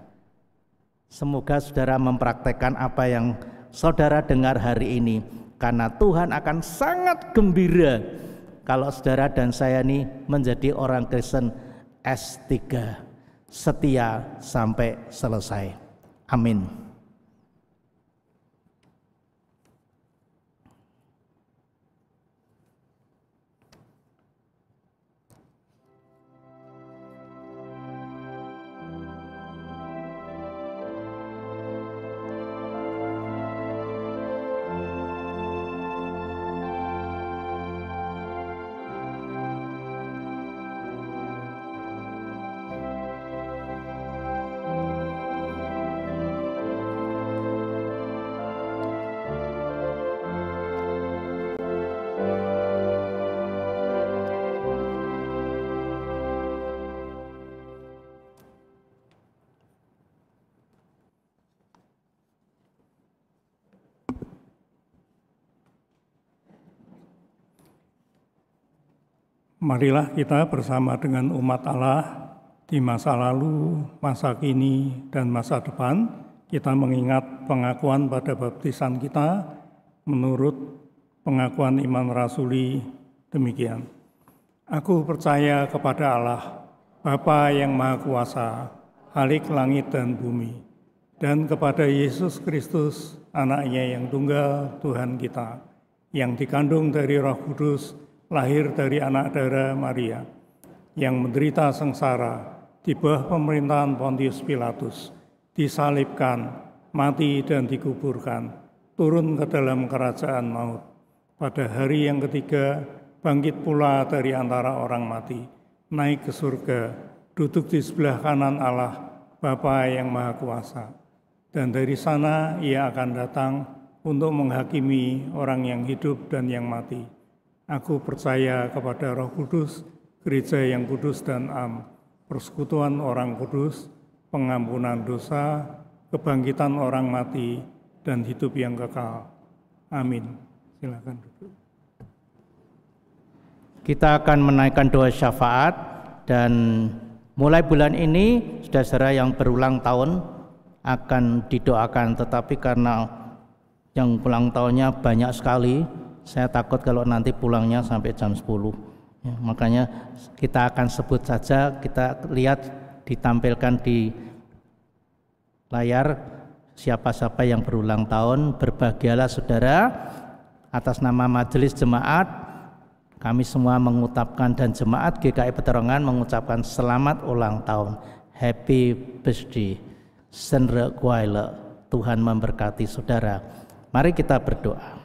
Semoga saudara mempraktekkan apa yang saudara dengar hari ini, karena Tuhan akan sangat gembira kalau saudara dan saya ini menjadi orang Kristen S tiga, setia sampai selesai. Amin. Marilah kita bersama dengan umat Allah di masa lalu, masa kini, dan masa depan, kita mengingat pengakuan pada baptisan kita menurut pengakuan iman rasuli demikian. Aku percaya kepada Allah, Bapa yang Maha Kuasa, Khalik langit dan bumi, dan kepada Yesus Kristus, Anaknya yang tunggal Tuhan kita, yang dikandung dari Roh Kudus, lahir dari anak darah Maria, yang menderita sengsara di bawah pemerintahan Pontius Pilatus, disalibkan, mati dan dikuburkan, turun ke dalam kerajaan maut. Pada hari yang ketiga, bangkit pula dari antara orang mati, naik ke surga, duduk di sebelah kanan Allah, Bapa yang Maha Kuasa. Dan dari sana ia akan datang untuk menghakimi orang yang hidup dan yang mati. Aku percaya kepada Roh Kudus, gereja yang kudus dan am, persekutuan orang kudus, pengampunan dosa, kebangkitan orang mati, dan hidup yang kekal. Amin. Silakan duduk. Kita akan menaikkan doa syafaat, dan mulai bulan ini saudara-saudara yang berulang tahun akan didoakan, tetapi karena yang ulang tahunnya banyak sekali, saya takut kalau nanti pulangnya sampai jam sepuluh. Ya, makanya kita akan sebut saja, kita lihat ditampilkan di layar siapa-siapa yang berulang tahun. Berbahagialah saudara atas nama majelis jemaat. kami semua mengucapkan dan jemaat G K I Peterongan mengucapkan selamat ulang tahun. Happy birthday. Senre Kuaile. Tuhan memberkati saudara. Mari kita berdoa.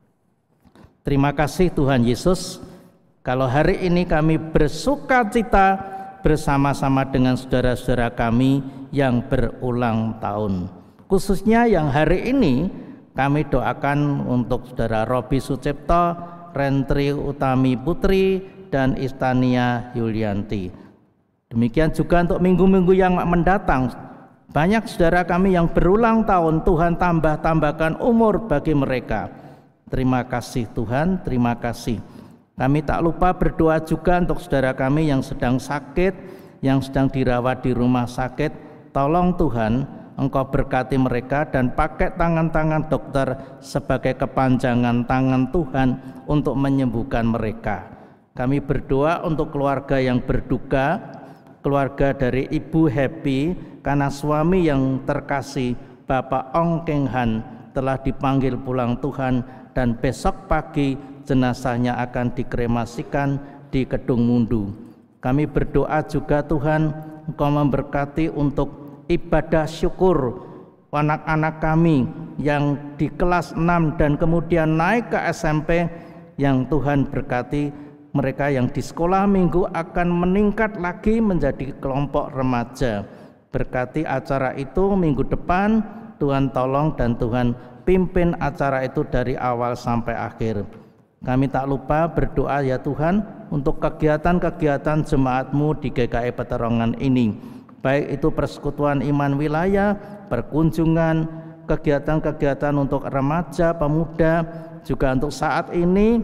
Terima kasih Tuhan Yesus. Kalau hari ini kami bersuka cita bersama-sama dengan saudara-saudara kami yang berulang tahun. Khususnya yang hari ini kami doakan untuk saudara Robi Sucipto, Rentri Utami Putri, dan Istania Yulianti. Demikian juga untuk minggu-minggu yang mendatang. Banyak saudara kami yang berulang tahun, Tuhan tambah-tambahkan umur bagi mereka. Terima kasih Tuhan, terima kasih. Kami tak lupa berdoa juga untuk saudara kami yang sedang sakit, yang sedang dirawat di rumah sakit. Tolong Tuhan, Engkau berkati mereka dan pakai tangan-tangan dokter sebagai kepanjangan tangan Tuhan untuk menyembuhkan mereka. Kami berdoa untuk keluarga yang berduka, keluarga dari Ibu Happy karena suami yang terkasih Bapak Ong Keng Han telah dipanggil pulang Tuhan dan besok pagi jenazahnya akan dikremasikan di Kedung Mundu. Kami berdoa juga Tuhan, Engkau memberkati untuk ibadah syukur anak-anak kami yang di kelas enam dan kemudian naik ke S M P, yang Tuhan berkati mereka yang di sekolah minggu akan meningkat lagi menjadi kelompok remaja. Berkati acara itu minggu depan, Tuhan tolong dan Tuhan pimpin acara itu dari awal sampai akhir. Kami tak lupa berdoa ya Tuhan untuk kegiatan-kegiatan jemaat-Mu di G K I Peterongan ini, baik itu persekutuan iman wilayah, perkunjungan, kegiatan-kegiatan untuk remaja, pemuda, juga untuk saat ini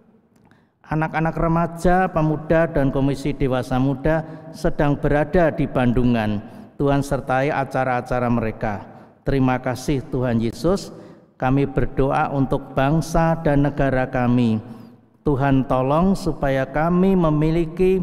anak-anak remaja, pemuda, dan komisi dewasa muda sedang berada di Bandungan. Tuhan sertai acara-acara mereka. Terima kasih Tuhan Yesus. Kami berdoa untuk bangsa dan negara kami. Tuhan tolong supaya kami memiliki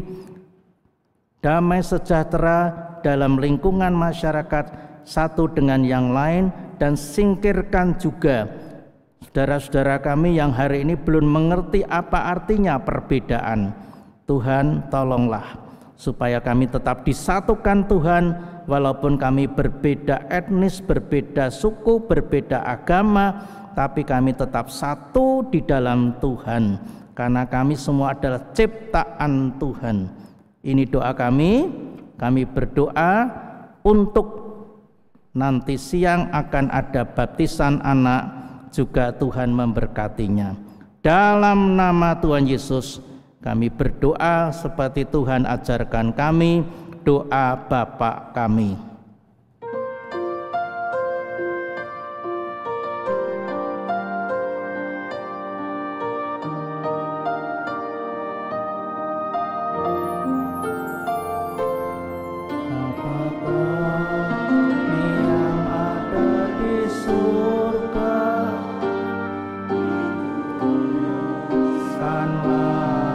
damai sejahtera dalam lingkungan masyarakat satu dengan yang lain, dan singkirkan juga saudara-saudara kami yang hari ini belum mengerti apa artinya perbedaan. Tuhan tolonglah supaya kami tetap disatukan Tuhan, walaupun kami berbeda etnis, berbeda suku, berbeda agama, tapi kami tetap satu di dalam Tuhan, karena kami semua adalah ciptaan Tuhan. Ini doa kami. Kami berdoa untuk nanti siang akan ada baptisan anak, juga Tuhan memberkatinya. Dalam nama Tuhan Yesus kami berdoa seperti Tuhan ajarkan kami, doa Bapa kami.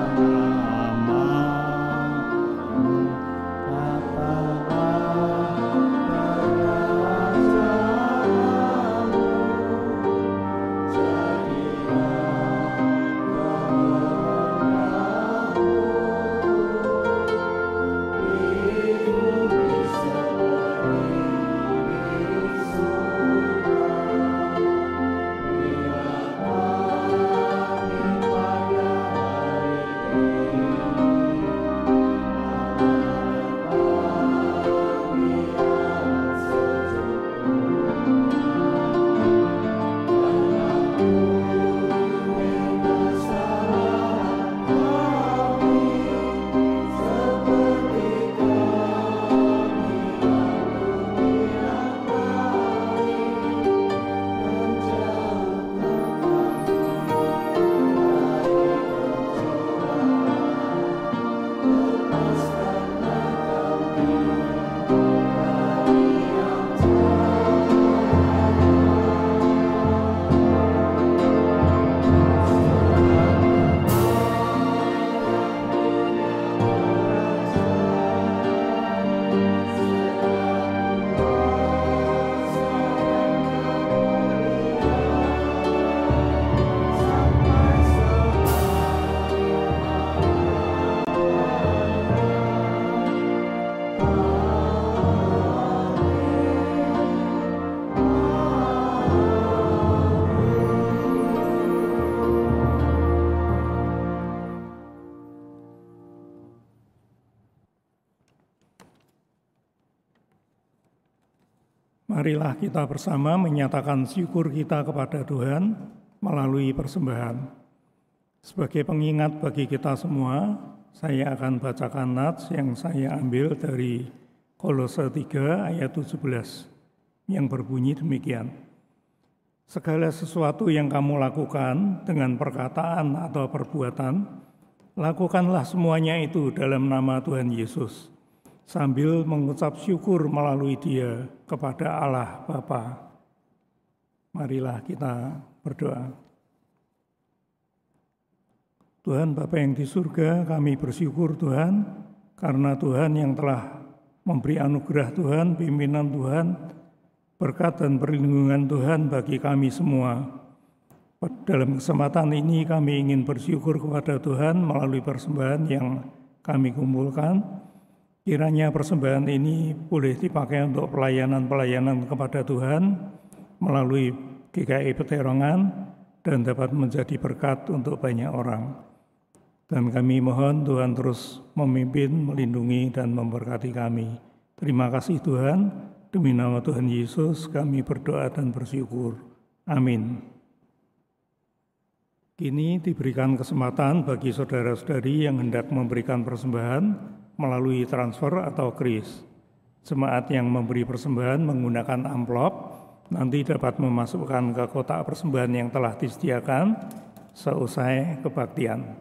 Bapa Marilah kita bersama menyatakan syukur kita kepada Tuhan melalui persembahan. Sebagai pengingat bagi kita semua, saya akan bacakan nats yang saya ambil dari Kolose tiga ayat tujuh belas yang berbunyi demikian. Segala sesuatu yang kamu lakukan dengan perkataan atau perbuatan, lakukanlah semuanya itu dalam nama Tuhan Yesus, sambil mengucap syukur melalui Dia kepada Allah Bapa. Marilah kita berdoa. Tuhan Bapa yang di surga, kami bersyukur Tuhan, karena Tuhan yang telah memberi anugerah Tuhan, pimpinan Tuhan, berkat dan perlindungan Tuhan bagi kami semua. Dalam kesempatan ini kami ingin bersyukur kepada Tuhan melalui persembahan yang kami kumpulkan. Kiranya persembahan ini boleh dipakai untuk pelayanan-pelayanan kepada Tuhan melalui G K I Peterongan dan dapat menjadi berkat untuk banyak orang. Dan kami mohon Tuhan terus memimpin, melindungi, dan memberkati kami. Terima kasih Tuhan, demi nama Tuhan Yesus kami berdoa dan bersyukur. Amin. Kini diberikan kesempatan bagi saudara-saudari yang hendak memberikan persembahan melalui transfer atau kris. Jemaat yang memberi persembahan menggunakan amplop nanti dapat memasukkan ke kotak persembahan yang telah disediakan seusai kebaktian.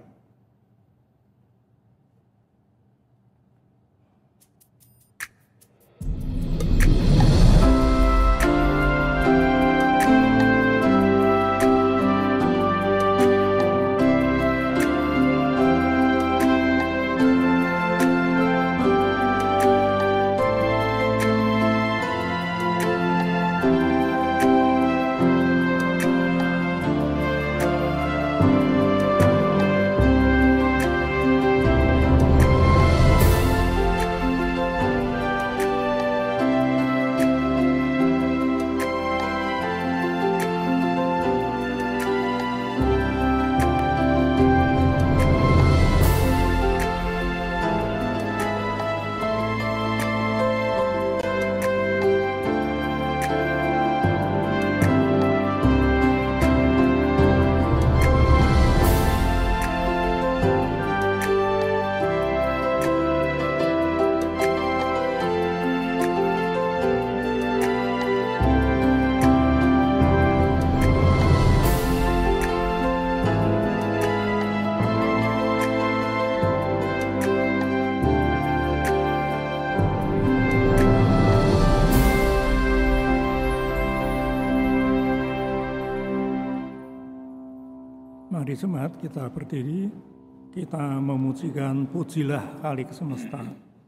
Mari jemaat kita berdiri, kita memujikan pujilah Kali Semesta.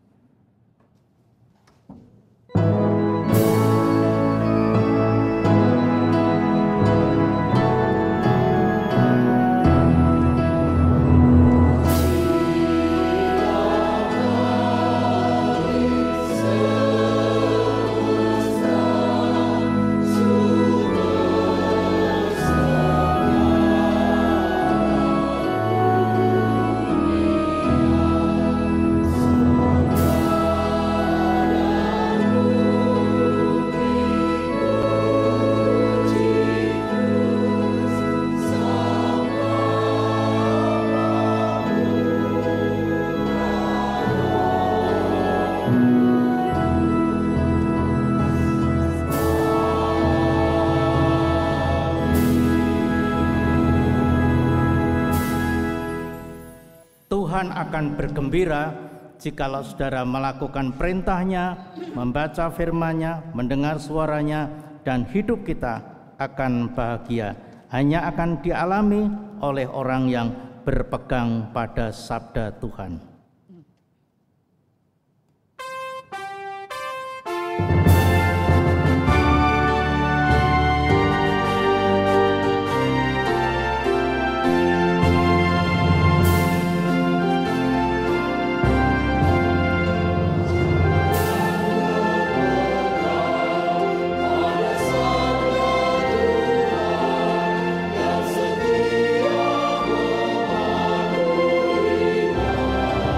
Tuhan akan bergembira jikalau saudara melakukan perintahnya, membaca firman-Nya, mendengar suaranya, dan hidup kita akan bahagia. Hanya akan dialami oleh orang yang berpegang pada sabda Tuhan. Setia mematuhi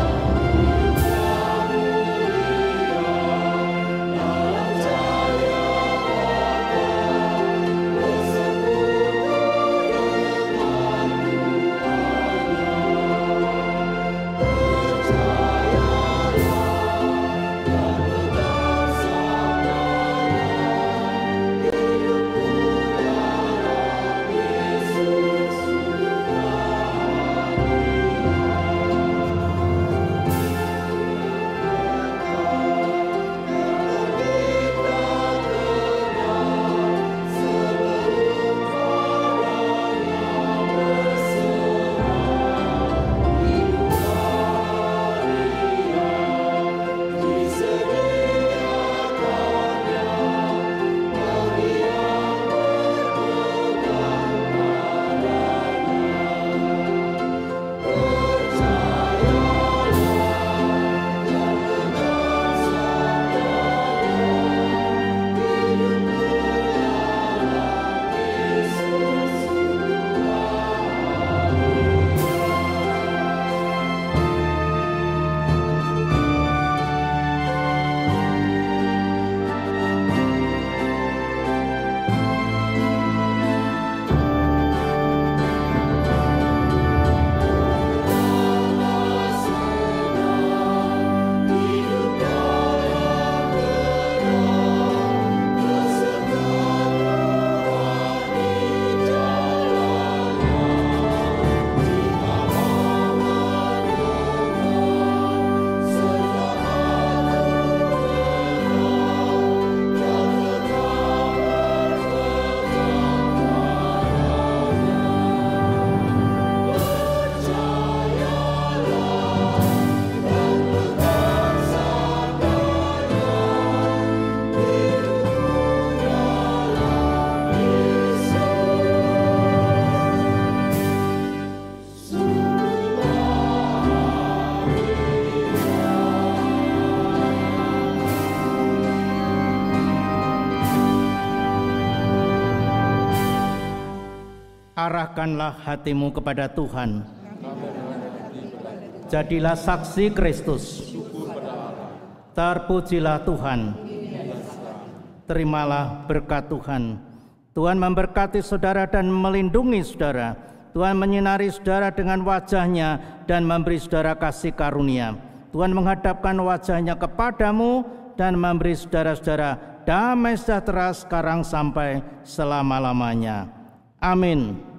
arahkanlah hatimu kepada Tuhan. Jadilah saksi Kristus. Terpujilah Tuhan. Terimalah berkat Tuhan. Tuhan memberkati saudara dan melindungi saudara. Tuhan menyinari saudara dengan wajah-Nya dan memberi saudara kasih karunia. Tuhan menghadapkan wajah-Nya kepadamu dan memberi saudara-saudara damai sejahtera sekarang sampai selama-lamanya. Amin.